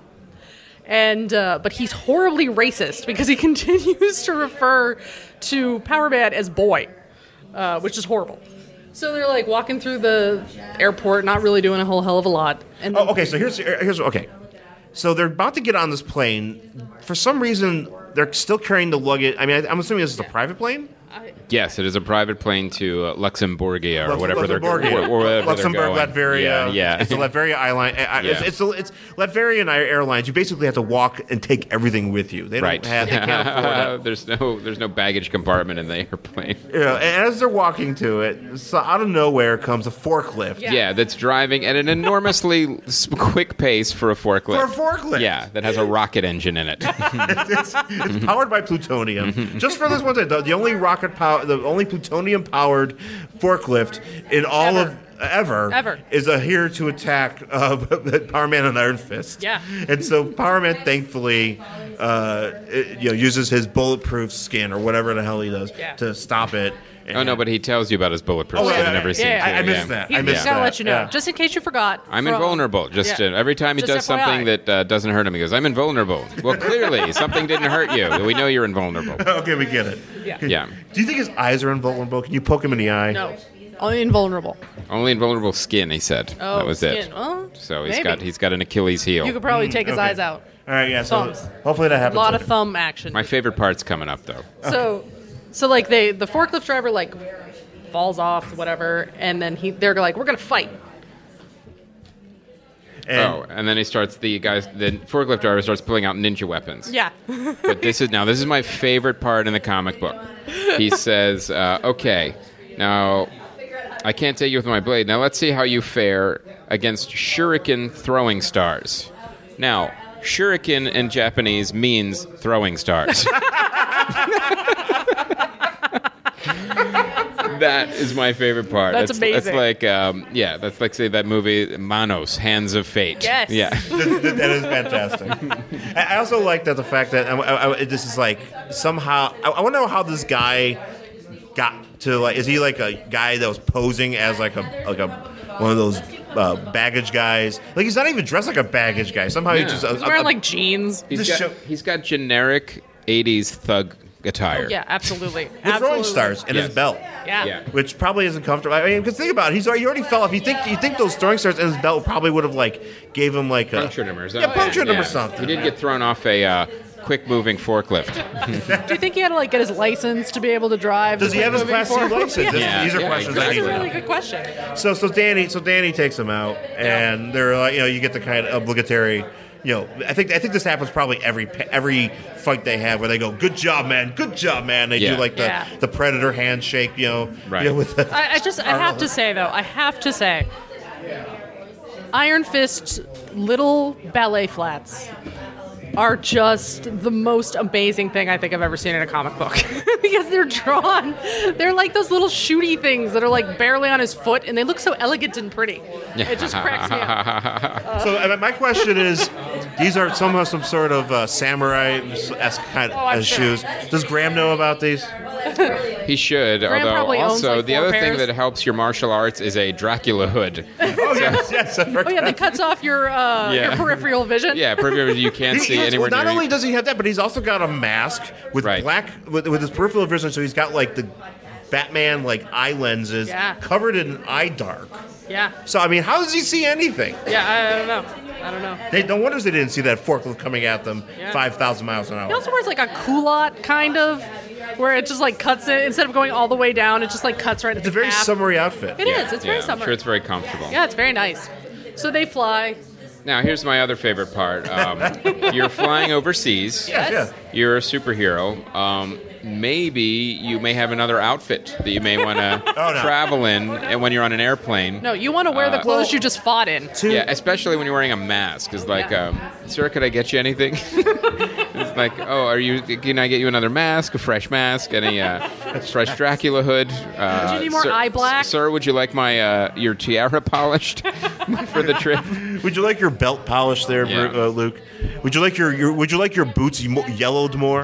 And but he's horribly racist because he continues to refer to Power Man as boy, which is horrible. So they're walking through the airport, not really doing a whole hell of a lot. And okay. So here's okay. So they're about to get on this plane. For some reason, they're still carrying the luggage. I mean, I'm assuming this is a private plane. Yes, it is a private plane to Luxembourgia or whatever they're Luxembourg, going. Luxembourg, Latveria. Yeah. It's the Latveria airline. Yeah. It's Latverian Airlines. You basically have to walk and take everything with you. They don't Right. have. They can't afford it. There's no baggage compartment in the airplane. And as they're walking to it, so out of nowhere comes a forklift. Yeah. That's driving at an enormously quick pace for a forklift. For a forklift. Yeah, that has a rocket engine in it. It's powered by plutonium. Just for this one day, the only rocket the only plutonium-powered forklift in all of ever is here to attack Power Man and Iron Fist. Yeah. And so Power Man thankfully uses his bulletproof skin or whatever the hell he does to stop it. Oh, no, but he tells you about his bulletproof skin in every scene, too. I missed that. He's got to let you know, just in case you forgot. I'm invulnerable. Every time he does something that doesn't hurt him, he goes, I'm invulnerable. Well, clearly, something didn't hurt you. We know you're invulnerable. Okay, we get it. Yeah. Do you think his eyes are invulnerable? Can you poke him in the eye? No. Only invulnerable. Only invulnerable skin, he said. Oh, that was skin. it. Well, so maybe. he's got an Achilles heel. You could probably take his eyes out. All right, yeah. So Thumbs. hopefully that A happens. lot of thumb action. My favorite part's coming up, though. So like the forklift driver like falls off, whatever, and then they're like, we're gonna fight. And then he starts the forklift driver starts pulling out ninja weapons. Yeah. But this is my favorite part in the comic book. He says, okay, now I can't take you with my blade. Now let's see how you fare against shuriken throwing stars. Now, shuriken in Japanese means throwing stars. That is my favorite part. That's amazing. That's like say that movie Manos, Hands of Fate. Yes. Yeah. that is fantastic. I also like that the fact that this is like somehow I want to know how this guy got to is he like a guy that was posing as like a one of those baggage guys? Like he's not even dressed like a baggage guy. Somehow he's wearing like jeans. He's got generic 80s thug attire. Yeah, absolutely. With throwing stars in his belt. Yeah. Which probably isn't comfortable. I mean, because think about it, he already fell off. You think those throwing stars in his belt probably would have gave him punctured him or something. Yeah, punctured him or something. He did get thrown off a quick-moving forklift. Do you think he had to get his license to be able to drive? Does he have his Class C license? Yeah. These are questions. That's a really good question. So Danny takes him out, and they're like, you get the kind of obligatory. I think this happens probably every fight they have where they go, good job, man. They do the Predator handshake, Right. With the, I have to say, Iron Fist's little ballet flats are just the most amazing thing I think I've ever seen in a comic book. Because they're like those little shooty things that are barely on his foot, and they look so elegant and pretty. It just cracks me up. So my question is, these are some sort of samurai-esque kind of shoes. Does Graham know about these? He should, Graham although also the other thing pairs. that helps your martial arts is a Dracula hood. Oh, yes. That cuts off your peripheral vision. Yeah, peripheral vision you can't see anywhere not near only you. does he have that, but he's also got a mask with black with his peripheral vision. So he's got the Batman eye lenses covered in eye dark. Yeah. So I mean, how does he see anything? Yeah, I don't know. No wonder they didn't see that forklift coming at them 5,000 miles an hour. He also wears a culotte kind of, where it just cuts it instead of going all the way down. It just cuts right. It's a very summery outfit. It is. It's very summery. I'm sure it's very comfortable. Yeah, it's very nice. So they fly. Now, here's my other favorite part. You're flying overseas. Yes. You're a superhero. Maybe you may have another outfit that you may want to travel in and when you're on an airplane. No, you want to wear the clothes you just fought in. Yeah, especially when you're wearing a mask. It's sir, could I get you anything? It's can I get you another mask, a fresh mask, any fresh Dracula hood? Do you need more eye black? Sir, would you like your tiara polished for the trip? Would you like your belt polished there, Luke? Would you like your boots yellowed more?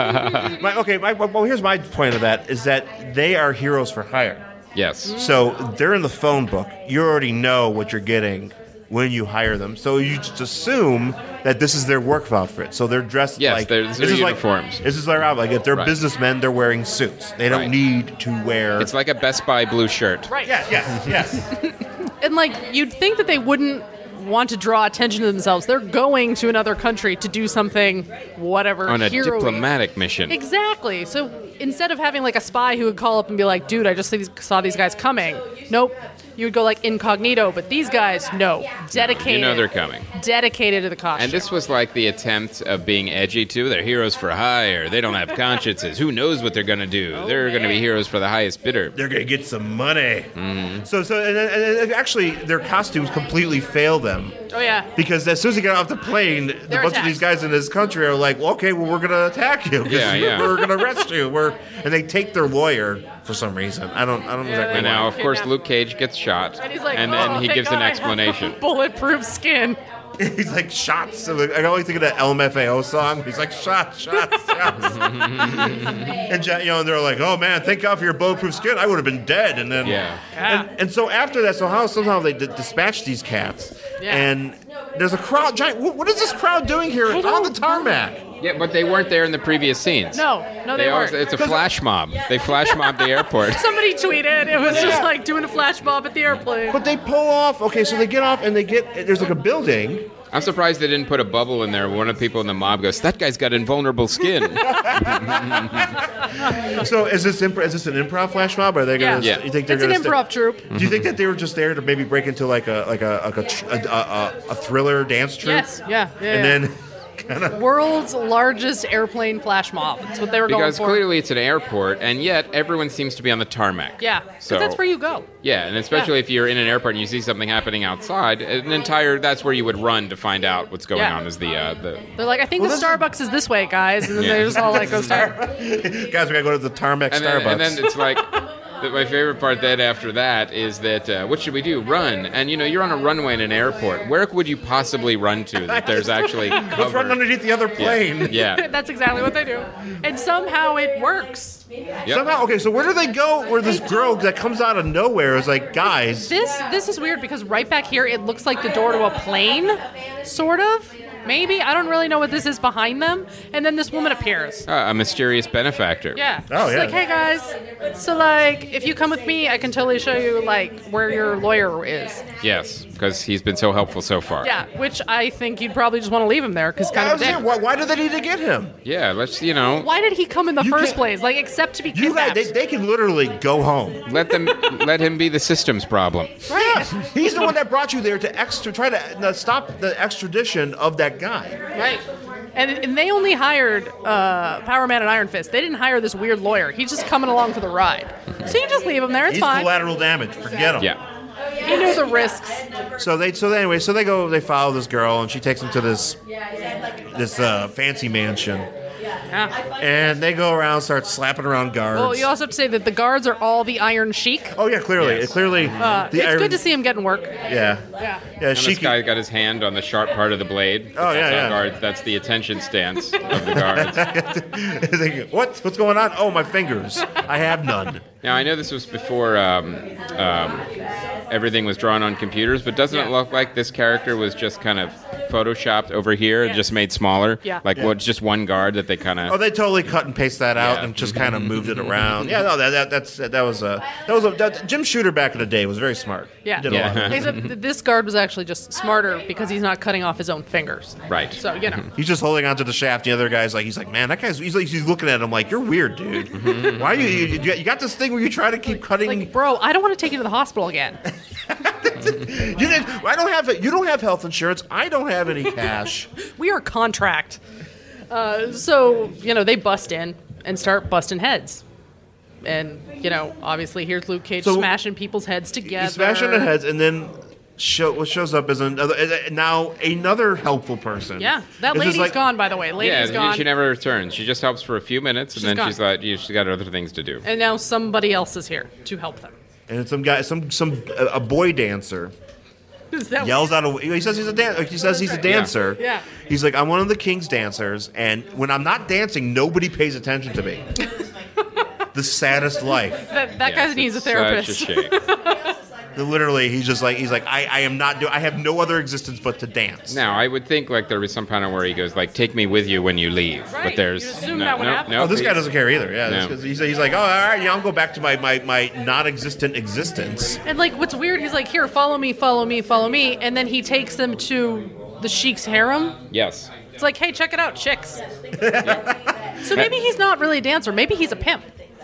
Here's my point of that is that they are heroes for hire. Yes. So they're in the phone book. You already know what you're getting when you hire them. So you just assume that this is their work outfit. So they're dressed this is their uniforms. This is their outfit. If they're businessmen, they're wearing suits. They don't need to wear... It's like a Best Buy blue shirt. Right. Yes. And you'd think that they wouldn't want to draw attention to themselves. They're going to another country to do something, whatever, on a hero-y. diplomatic mission. Exactly. So instead of having a spy who would call up and be like, dude, I just saw these guys coming. Nope. you would go like incognito. But these guys, no, dedicated. You know they're coming. Dedicated to the costume. And this was like the attempt of being edgy, too. They're heroes for hire. They don't have consciences. Who knows what they're going to do? They're going to be heroes for the highest bidder. They're going to get some money. And actually, their costumes completely fail them. Oh, yeah. Because as soon as they get off the plane, a bunch attacked. of these guys in this country are like, well, okay, well, we're going to attack you. We're going to arrest you. And they take their lawyer for some reason. I don't exactly And know. now, of course, Luke Cage gets shot. And he's like, and then he thank gives God an I have explanation. Bulletproof skin. He's like, shots. So I can only think of that LMFAO song. He's like, shots. And they're like, oh man, thank God for your bulletproof skin. I would have been dead. And then, and so after that, somehow they dispatch these cats. Yeah. And there's a crowd. What is this crowd doing here on the tarmac? Yeah, but they weren't there in the previous scenes. No, they weren't. It's a flash mob. They flash mobbed the airport. Somebody tweeted it was just like doing a flash mob at the airplane. But they pull off. Okay, so they get off and there's like a building. I'm surprised they didn't put a bubble in there. One of the people in the mob goes, that guy's got invulnerable skin. So is this an improv flash mob? Or are they gonna? Yeah. You think they're It's an gonna improv troupe. Do you think that they were just there to maybe break into like a thriller dance troupe? Yes, yeah. And then World's largest airplane flash mob. That's what they were Because going for. clearly it's an airport, and yet everyone seems to be on the tarmac. Yeah, because So that's where you go. Yeah, and especially if you're in an airport and you see something happening outside, that's where you would run to find out what's going on. Is the They're like, I think the Starbucks is this way, guys, and then they just all like go start. guys, we gotta go to the tarmac Starbucks. And then it's like. My favorite part then after that is that what should we do? Run. And you're on a runway in an airport. Where would you possibly run to that there's actually cover? Let's run underneath the other plane. Yeah. That's exactly what they do, and somehow it works. Yep. Somehow, okay, so where do they go where this girl that comes out of nowhere is like, guys... This is weird because right back here it looks like the door to a plane, sort of. Maybe. I don't really know what this is behind them. And then this woman appears. A mysterious benefactor. Yeah. Oh, She's yeah. like, hey, guys. So, like, if you come with me, I can totally show you, like, where your lawyer is. Yes, because he's been so helpful so far. Yeah, which I think you'd probably just want to leave him there because kind of a dick. Why do they need to get him? Yeah, let's, Why did he come in the first can't- place? Like, except to be You guys, kidnapped. they can literally go home. let him be the system's problem. Yeah, he's the one that brought you there to try to stop the extradition of that guy. Right. And they only hired Power Man and Iron Fist. They didn't hire this weird lawyer. He's just coming along for the ride. So you just leave him there. It's He's fine. collateral damage. Forget him. Yeah. He knew the risks. So they follow this girl and she takes them to this fancy mansion. Yeah. And they go around, start slapping around guards. Well, you also have to say that the guards are all the Iron Sheik. Oh yeah, clearly, Yes. It's good to see him getting work. Yeah, Yeah. And She this guy got his hand on the sharp part of the blade. Oh, yeah, That's how yeah. Guards, that's the attention stance of the guards. What's going on? Oh, my fingers. I have none. Now, I know this was before everything was drawn on computers, but doesn't it look like this character was just kind of photoshopped over here and just made smaller? Yeah. Like, just one guard that they kind of... Oh, they totally cut and paste that out Yeah. and just kind of moved it around. Yeah, no, that Jim Shooter back in the day was very smart. Yeah. He did a lot of it. Except that this guard was actually just smarter because he's not cutting off his own fingers. Right. So, He's just holding onto the shaft. The other guy's like, man, that guy's. He's looking at him like, you're weird, dude. Why you got this thing where you try to keep cutting? Like, bro, I don't want to take you to the hospital again. I don't have it. You don't have health insurance. I don't have any cash. We are contract. So, they bust in and start busting heads. And, obviously here's Luke Cage smashing people's heads together. He's smashing their heads, and then what shows up is another helpful person. Yeah, that It's just lady's gone, by the way. Lady's gone. She never returns. She just helps for a few minutes, and She's then gone. she's like, she's got other things to do. And now somebody else is here to help them. And it's some guy, a boy dancer. Is that Yells out. He says he's a dancer. He says he's a dancer. Yeah. He's like, I'm one of the king's dancers, and when I'm not dancing, nobody pays attention to me. The saddest life. That guy needs a therapist. Such a shame. Literally, he's like, I am not I have no other existence but to dance. Now, I would think like there was some kind of where he goes like, "Take me with you when you leave," Right. but there's You assume that would happen. Oh, this guy doesn't care either. Yeah, No. he's like, oh, all right, yeah, I'll go back to my non-existent existence. And like, what's weird? He's like, "Here, follow me, follow me, follow me," and then he takes them to the Sheik's harem. Yes. It's like, "Hey, check it out, chicks." So maybe he's not really a dancer. Maybe he's a pimp.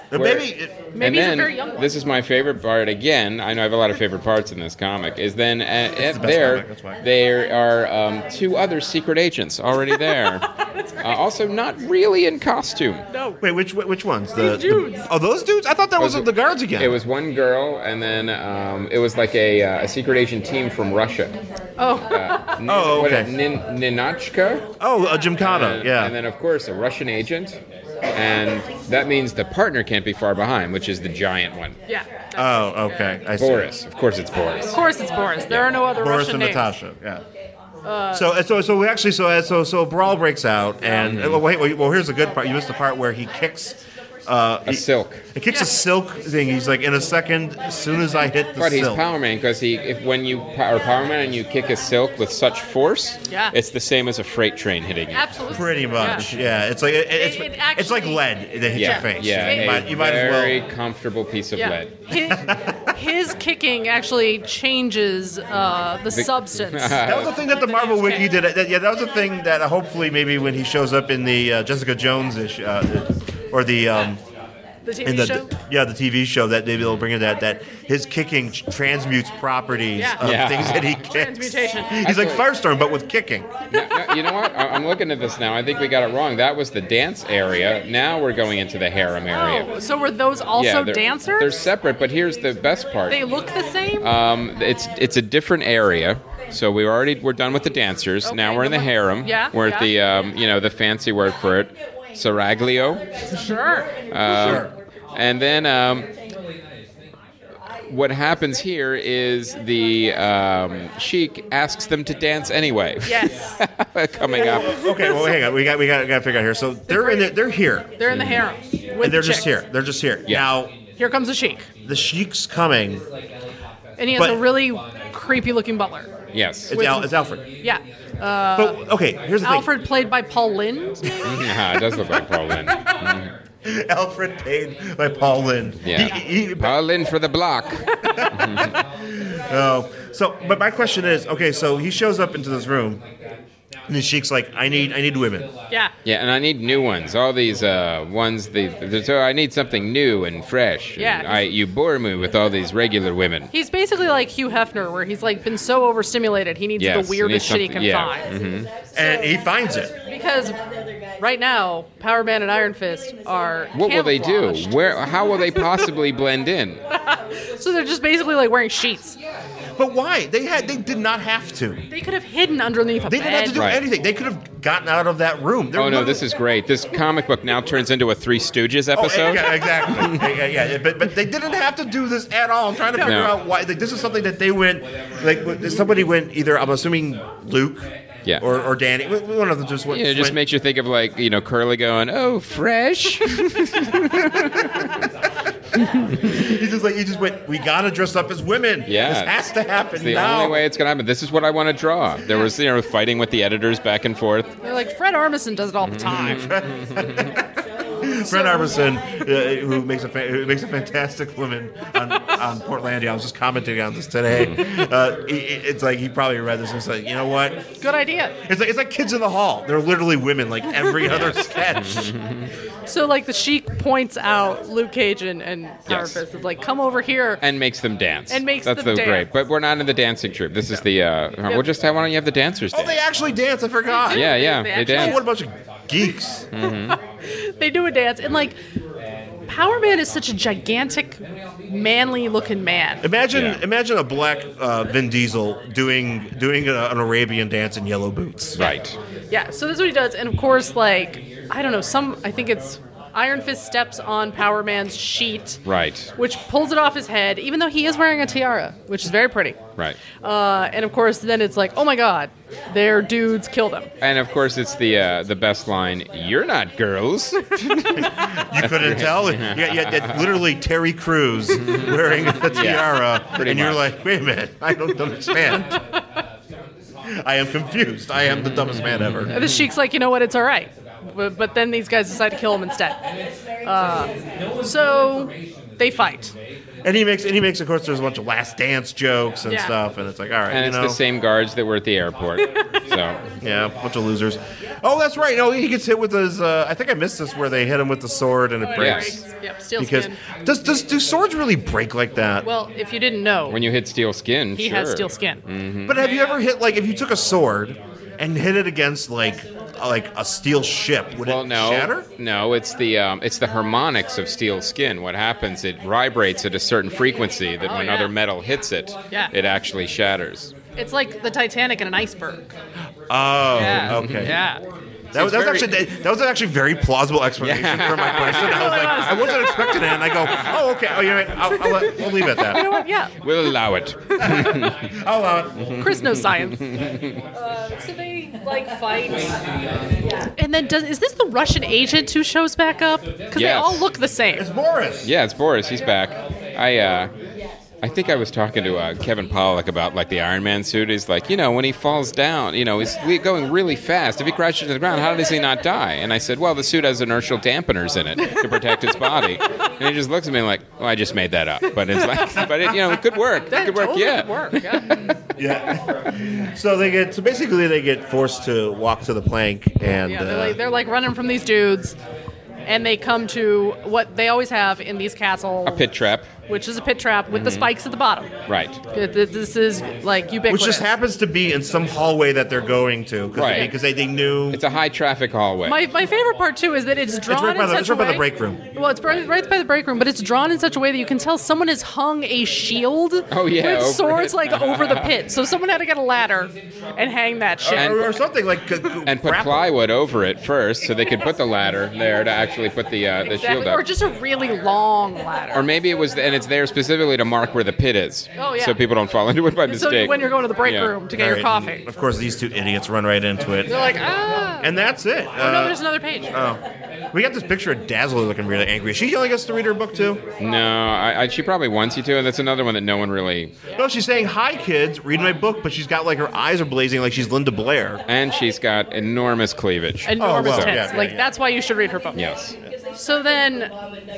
Maybe and he's a then, very young one. this is my favorite part again. I know I have a lot of favorite parts in this comic. Is then the best there comic, that's why. there are two other secret agents already there. Also, not really in costume. No. Wait, which ones? These dudes. Oh, those dudes? I thought that was the guards again. It was one girl, and then it was like a secret agent team from Russia. Oh. okay. Ninotchka. Oh, Gymkhana, yeah. And then, of course, a Russian agent. And that means the partner can't be far behind, which is the giant one. Yeah. Oh, okay. I see. Boris. Of course it's Boris. Of course it's Boris. There are no other Boris Russian and names. Natasha, yeah. So a brawl breaks out, and wait, well, here's the good part. You missed the part where he kicks A silk. He kicks a silk thing. He's like, in a second, as soon as I hit the But he's silk. Power Man because when you are Power Man and you kick a silk with such force, Yeah. it's the same as a freight train hitting you. Absolutely. Pretty much, Yeah. yeah. It's like it's It like actually- lead that hits Yeah, your face. yeah, you might as well. very comfortable piece of Yeah. lead. His kicking actually changes the substance. That was the thing that the Marvel Wiki did. That was the thing that hopefully maybe when he shows up in the Jessica Jones issue, or the The TV in the show? the TV show, that maybe they'll bring in that his kicking transmutes properties Yeah. of Yeah. things that he kicks. Transmutation. He's like Firestorm, but with kicking. No, you know what? I'm looking at this now. I think we got it wrong. That was the dance area. Now we're going into the harem area. Oh, so were those also they're dancers? separate, but here's the best part. They look the same? It's a different area. So we're done with the dancers. Okay, now we're in the harem. Yeah, We're at the the fancy word for it, seraglio. Sure. Sure. And then what happens here is the Sheik asks them to dance anyway. Yes. Coming up. Okay, well, hang on. We got to figure out here. So they're here, They're in the harem. With and they're the just chicks. here. They're just here. Yeah. Now Here comes the Sheik. the Sheik's coming. And he has But- a really creepy looking butler. Yes. It's Alfred. Yeah. But okay, here's the Alfred played by Paul Lynde. Yeah, it does look like Paul Lynde. thing. Alfred paid by Paul Lynde. Yeah. Paul Lynde for the block. But my question is, okay, so he shows up into this room, and the Sheik's like, I need women. Yeah. Yeah, and I need new ones. All these ones, so I need something new and fresh. Yeah. And you bore me with all these regular women. He's basically like Hugh Hefner, where he's like been so overstimulated, he needs Yes, the weirdest he shit needs he can something- find. And he finds it. Because right now, Power Man and Iron Fist are What will they do? camouflaged. How will they possibly blend in? So they're just basically like wearing sheets. But why? They did not have to. They could have hidden underneath a They bed. didn't have to do Right. anything. They could have gotten out of that room. They're Oh no, literally- this is great. This comic book now turns into a Three Stooges episode. Yeah, exactly. yeah. But they didn't have to do this at all. I'm trying to figure No. out why. Like, this is something that they went. Like somebody went either. I'm assuming Luke. Yeah. Or Danny. One of them just went. Yeah, it just makes you think of like Curly going, "Oh, fresh." He just went. We gotta dress up as women. Yeah. This has to happen It's the now. only way it's gonna happen. This is what I want to draw. There was fighting with the editors back and forth. They're like, Fred Armisen does it all the time. Fred Armisen, who makes a fantastic woman on Portlandia. I was just commenting on this today. It's like he probably read this and was like, you know what? Good idea. It's like Kids in the Hall. They're literally women, like every other sketch. So like the Sheik points out Luke Cage and Power Yes. Fist. It's like, come over here. And makes them dance. And makes That's them the great. dance. But we're not in the dancing troupe. This is the. We'll just why don't you have the dancers Oh, dance? they actually dance. I forgot. Yeah, yeah, They they actually- Oh, dance. what a bunch of geeks. They do a dance. And like, Power Man is such a gigantic, manly looking man. Imagine a black Vin Diesel doing an Arabian dance in yellow boots. Right. Yeah, so that's what he does. And of course, like, I don't know, I think it's Iron Fist steps on Power Man's sheet, Right. which pulls it off his head, even though he is wearing a tiara, which is very pretty. Right. And of course, then it's like, oh my god, their dudes kill them. And of course, it's the best line. You're not girls. You couldn't tell? Yeah, literally Terry Crews wearing a tiara, pretty and you're much. like, wait a minute, I don't understand. I am confused. I am the dumbest man ever. And the Sheik's like, you know what, it's all right. But then these guys decide to kill him instead. So they fight. And he makes, of course, there's a bunch of Last Dance jokes and Yeah. stuff, and it's like, all right, And it's the same guards that were at the airport. So yeah, a bunch of losers. Oh, that's right. No, he gets hit with his. I think I missed this where they hit him with the sword and it breaks. Yep, steel Because skin. do swords really break like that? Well, if you didn't know, when you hit steel skin, he sure. has steel skin. But have you ever hit like if you took a sword and hit it against like a steel ship, would Well, it no, shatter? no, it's the harmonics of steel skin. What happens? It vibrates at a certain frequency that when yeah. other metal hits it, Yeah. it actually shatters. It's like the Titanic and an iceberg. Oh, Yeah. okay. Yeah. That was actually a very plausible explanation for my question. I was like, I wasn't expecting it, and I go, oh, okay. Oh, you're right. We'll leave it at You know that. what? Yeah. We'll allow it. I'll allow it. Chris knows science. So they like fight, and then is this the Russian agent who shows back up? Because they Yes. all look the same. It's Boris. Yeah, it's Boris. He's back. I think I was talking to Kevin Pollak about like the Iron Man suit. He's like, when he falls down, he's going really fast. If he crashes to the ground, how does he not die? And I said, well, the suit has inertial dampeners in it to protect its body. And he just looks at me like, well, I just made that up. But it's like, it could work. It That could work. totally Yeah. could work. Yeah. Yeah. So basically they get forced to walk to the plank, and Yeah, they're like running from these dudes, and they come to what they always have in these castles, A pit trap. which is a pit trap with the spikes at the bottom. Right. This is like ubiquitous. which just happens to be in some hallway that they're going to, Right. because they knew It's a high traffic hallway. My favorite part too is that it's drawn right by in the- such it's a right by way. the break room. Well, it's right by the break room, but it's drawn in such a way that you can tell someone has hung a shield Oh, yeah, with over swords it. like over the pit. So someone had to get a ladder and hang that shit. or something like and put plywood over it first so they could put the ladder there to actually put the shield Exactly. up. Or just a really long ladder. Or maybe it was, and it's there specifically to mark where the pit is. Oh, yeah. So people don't fall into it by so mistake. when you're going to the break Yeah. room to get your coffee, Of course, these two idiots run right into it, they're like, ah. and that's it. Oh, no, there's another page. We got this picture of Dazzler looking really angry. Is she yelling us to read her book too? No, she probably wants you to, and that's another one that no one really. No, she's saying, "Hi, kids, read my book," but she's got like her eyes are blazing like she's Linda Blair. And she's got enormous cleavage. Enormous well, tits. yeah, like yeah. that's why you should read her book. Yes. So then,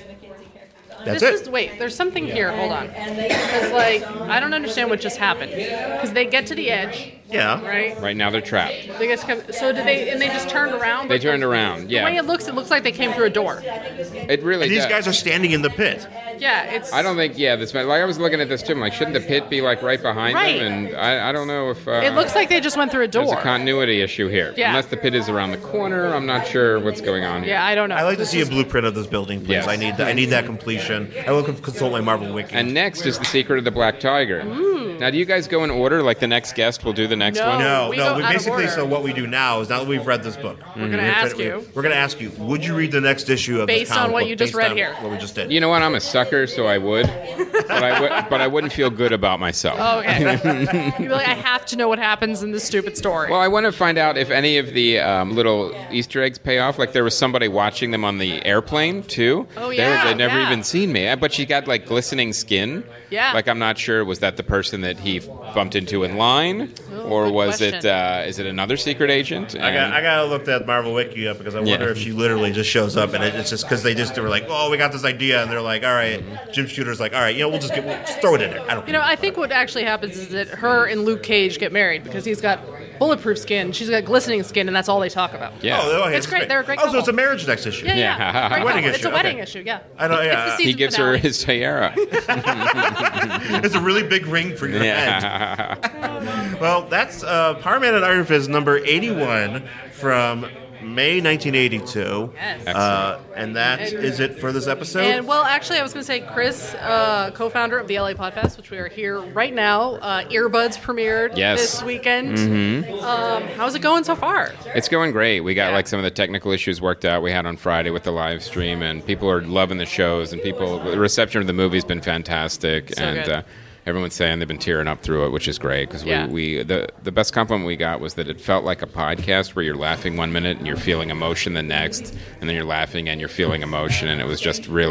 That's this it. is wait. There's something here. Hold on. Because like I don't understand what just happened. Because they get to the edge, Yeah. right? Right now they're trapped. They get to come. So did they? And they just turned around. They turned around. The way Yeah. it looks like they came through a door. It really uh, These does. guys are standing in the pit. Yeah, it's. I don't think. Yeah. This. Like I was looking at this too. I'm like, shouldn't the pit be like right behind Right. them? And I don't know if. It looks like they just went through a door. There's a continuity issue here. Yeah. Unless the pit is around the corner, I'm not sure what's going on here. Yeah, I don't know. I like to see a blueprint of this building, please. Yes. I need that completion. I will consult my Marvel wiki. And next is the Secret of the Black Tiger. Now, do you guys go in order? Like the next guest will do the next No. one? no, we go out we of basically. order. So what we do now is now that we've read this book, We're gonna ask you. We're going to ask you: would you read the next issue of Based this comic on what book you just based read on here? What we just did. You know what? I'm a sucker, so I would. But I wouldn't feel good about myself. Oh, okay. You'd be like, I have to know what happens in this stupid story. Well, I want to find out if any of the little Easter eggs pay off. Like there was somebody watching them on the airplane too. Oh, yeah, They'd never yeah. even seen me, but she got like glistening skin. Yeah. Like I'm not sure, was that the person that he bumped into in line, or good was question. is it another secret agent? I got to look that Marvel wiki up because I wonder Yeah. if she literally just shows up and it's just because they were like, oh, we got this idea, and they're like, all right, Jim Shooter's like, all right, we'll just throw it in there. I don't. You know, I think what actually happens is that her and Luke Cage get married because he's got bulletproof skin, she's got glistening skin, and that's all they talk about. Yeah. okay, It's this is great. They're a great Oh, so it's couple. a marriage next issue. Yeah, yeah. Yeah. Great Wedding couple. It's a issue, wedding okay. issue, yeah. I know, yeah. It's the He season gives finale. her his tiara. It's a really big ring for your head. Yeah. Well, that's Power Man and Iron Fist number 81 from May 1982. Yes. And that is it for this episode. And well, actually, I was going to say Chris, co-founder of the LA Podfest, which we are here right now. Earbuds premiered Yes. this weekend. How's it going so far? It's going great. We got Yeah. like some of the technical issues worked out we had on Friday with the live stream, and people are loving the shows, and the reception of the movie's been fantastic, So and good. everyone's saying they've been tearing up through it, which is great because Yeah. the best compliment we got was that it felt like a podcast where you're laughing one minute and you're feeling emotion the next, and then you're laughing and you're feeling emotion, and it was just really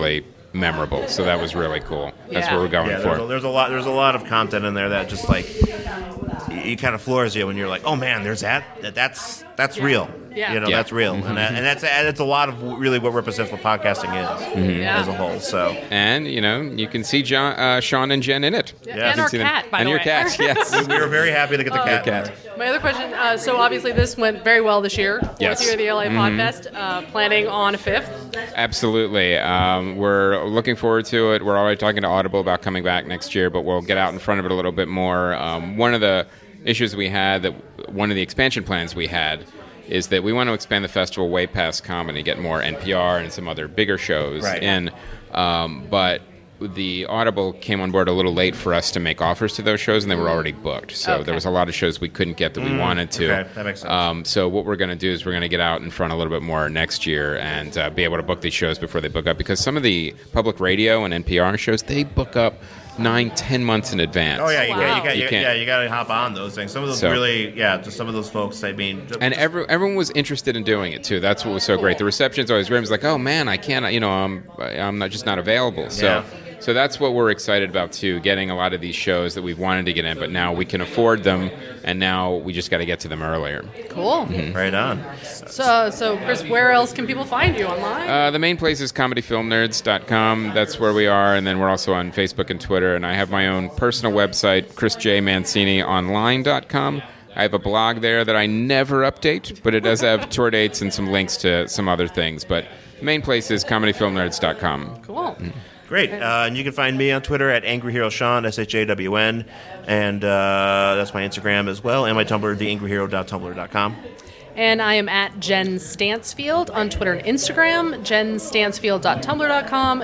memorable. So that was really cool. That's Yeah. what we're going Yeah, for. there's a lot of content in there that just like it kind of floors you when you're like, oh man, there's that's real. Yeah. You know, Yeah. that's real, and that's a lot of really what represents what podcasting is Yeah. as a whole. So And, you can see Sean and Jen in it. Yeah, Yeah. and our See them. cat, by and the your way. cat, yes. we were very happy to get the cat. cat. My other question, so obviously this went very well this year. Fourth Yes. year of the LA Podfest, planning on a fifth. Absolutely. We're looking forward to it. We're already talking to Audible about coming back next year, but we'll get out in front of it a little bit more. One of the issues we had, one of the expansion plans we had, is that we want to expand the festival way past comedy, get more NPR and some other bigger shows Right. in. But the Audible came on board a little late for us to make offers to those shows, and they were already booked. So Okay. there was a lot of shows we couldn't get that we wanted to. Okay, that makes sense. So what we're going to do is we're going to get out in front a little bit more next year and be able to book these shows before they book up, because some of the public radio and NPR shows, they book up 9-10 months in advance. Oh yeah, you, Wow. you can't. got to hop on those things. Some of those So- just some of those folks. I mean, And everyone was interested in doing it too. That's what was so great. The reception's always great. It was like, oh man, I can't. I'm not just not available. So. Yeah. So that's what we're excited about too, getting a lot of these shows that we've wanted to get in, but now we can afford them, and now we just got to get to them earlier. Cool. right on. So Chris, where else can people find you online? The main place is comedyfilmnerds.com. That's where we are, and then we're also on Facebook and Twitter, and I have my own personal website, chrisjmancinionline.com. I have a blog there that I never update, but it does have tour dates and some links to some other things. But the main place is comedyfilmnerds.com. Cool. Great. And you can find me on Twitter at Angry Hero Sean, SHAWN, and that's my Instagram as well, and my Tumblr, theangryhero.tumblr.com. And I am at Jen Stansfield on Twitter and Instagram, jenstansfield.tumblr.com,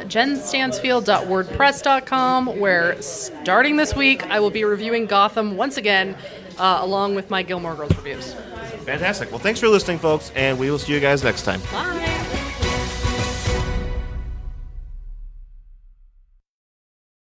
jenstansfield.wordpress.com, where starting this week I will be reviewing Gotham once again, along with my Gilmore Girls reviews. Fantastic. Well, thanks for listening, folks, and we will see you guys next time. Bye.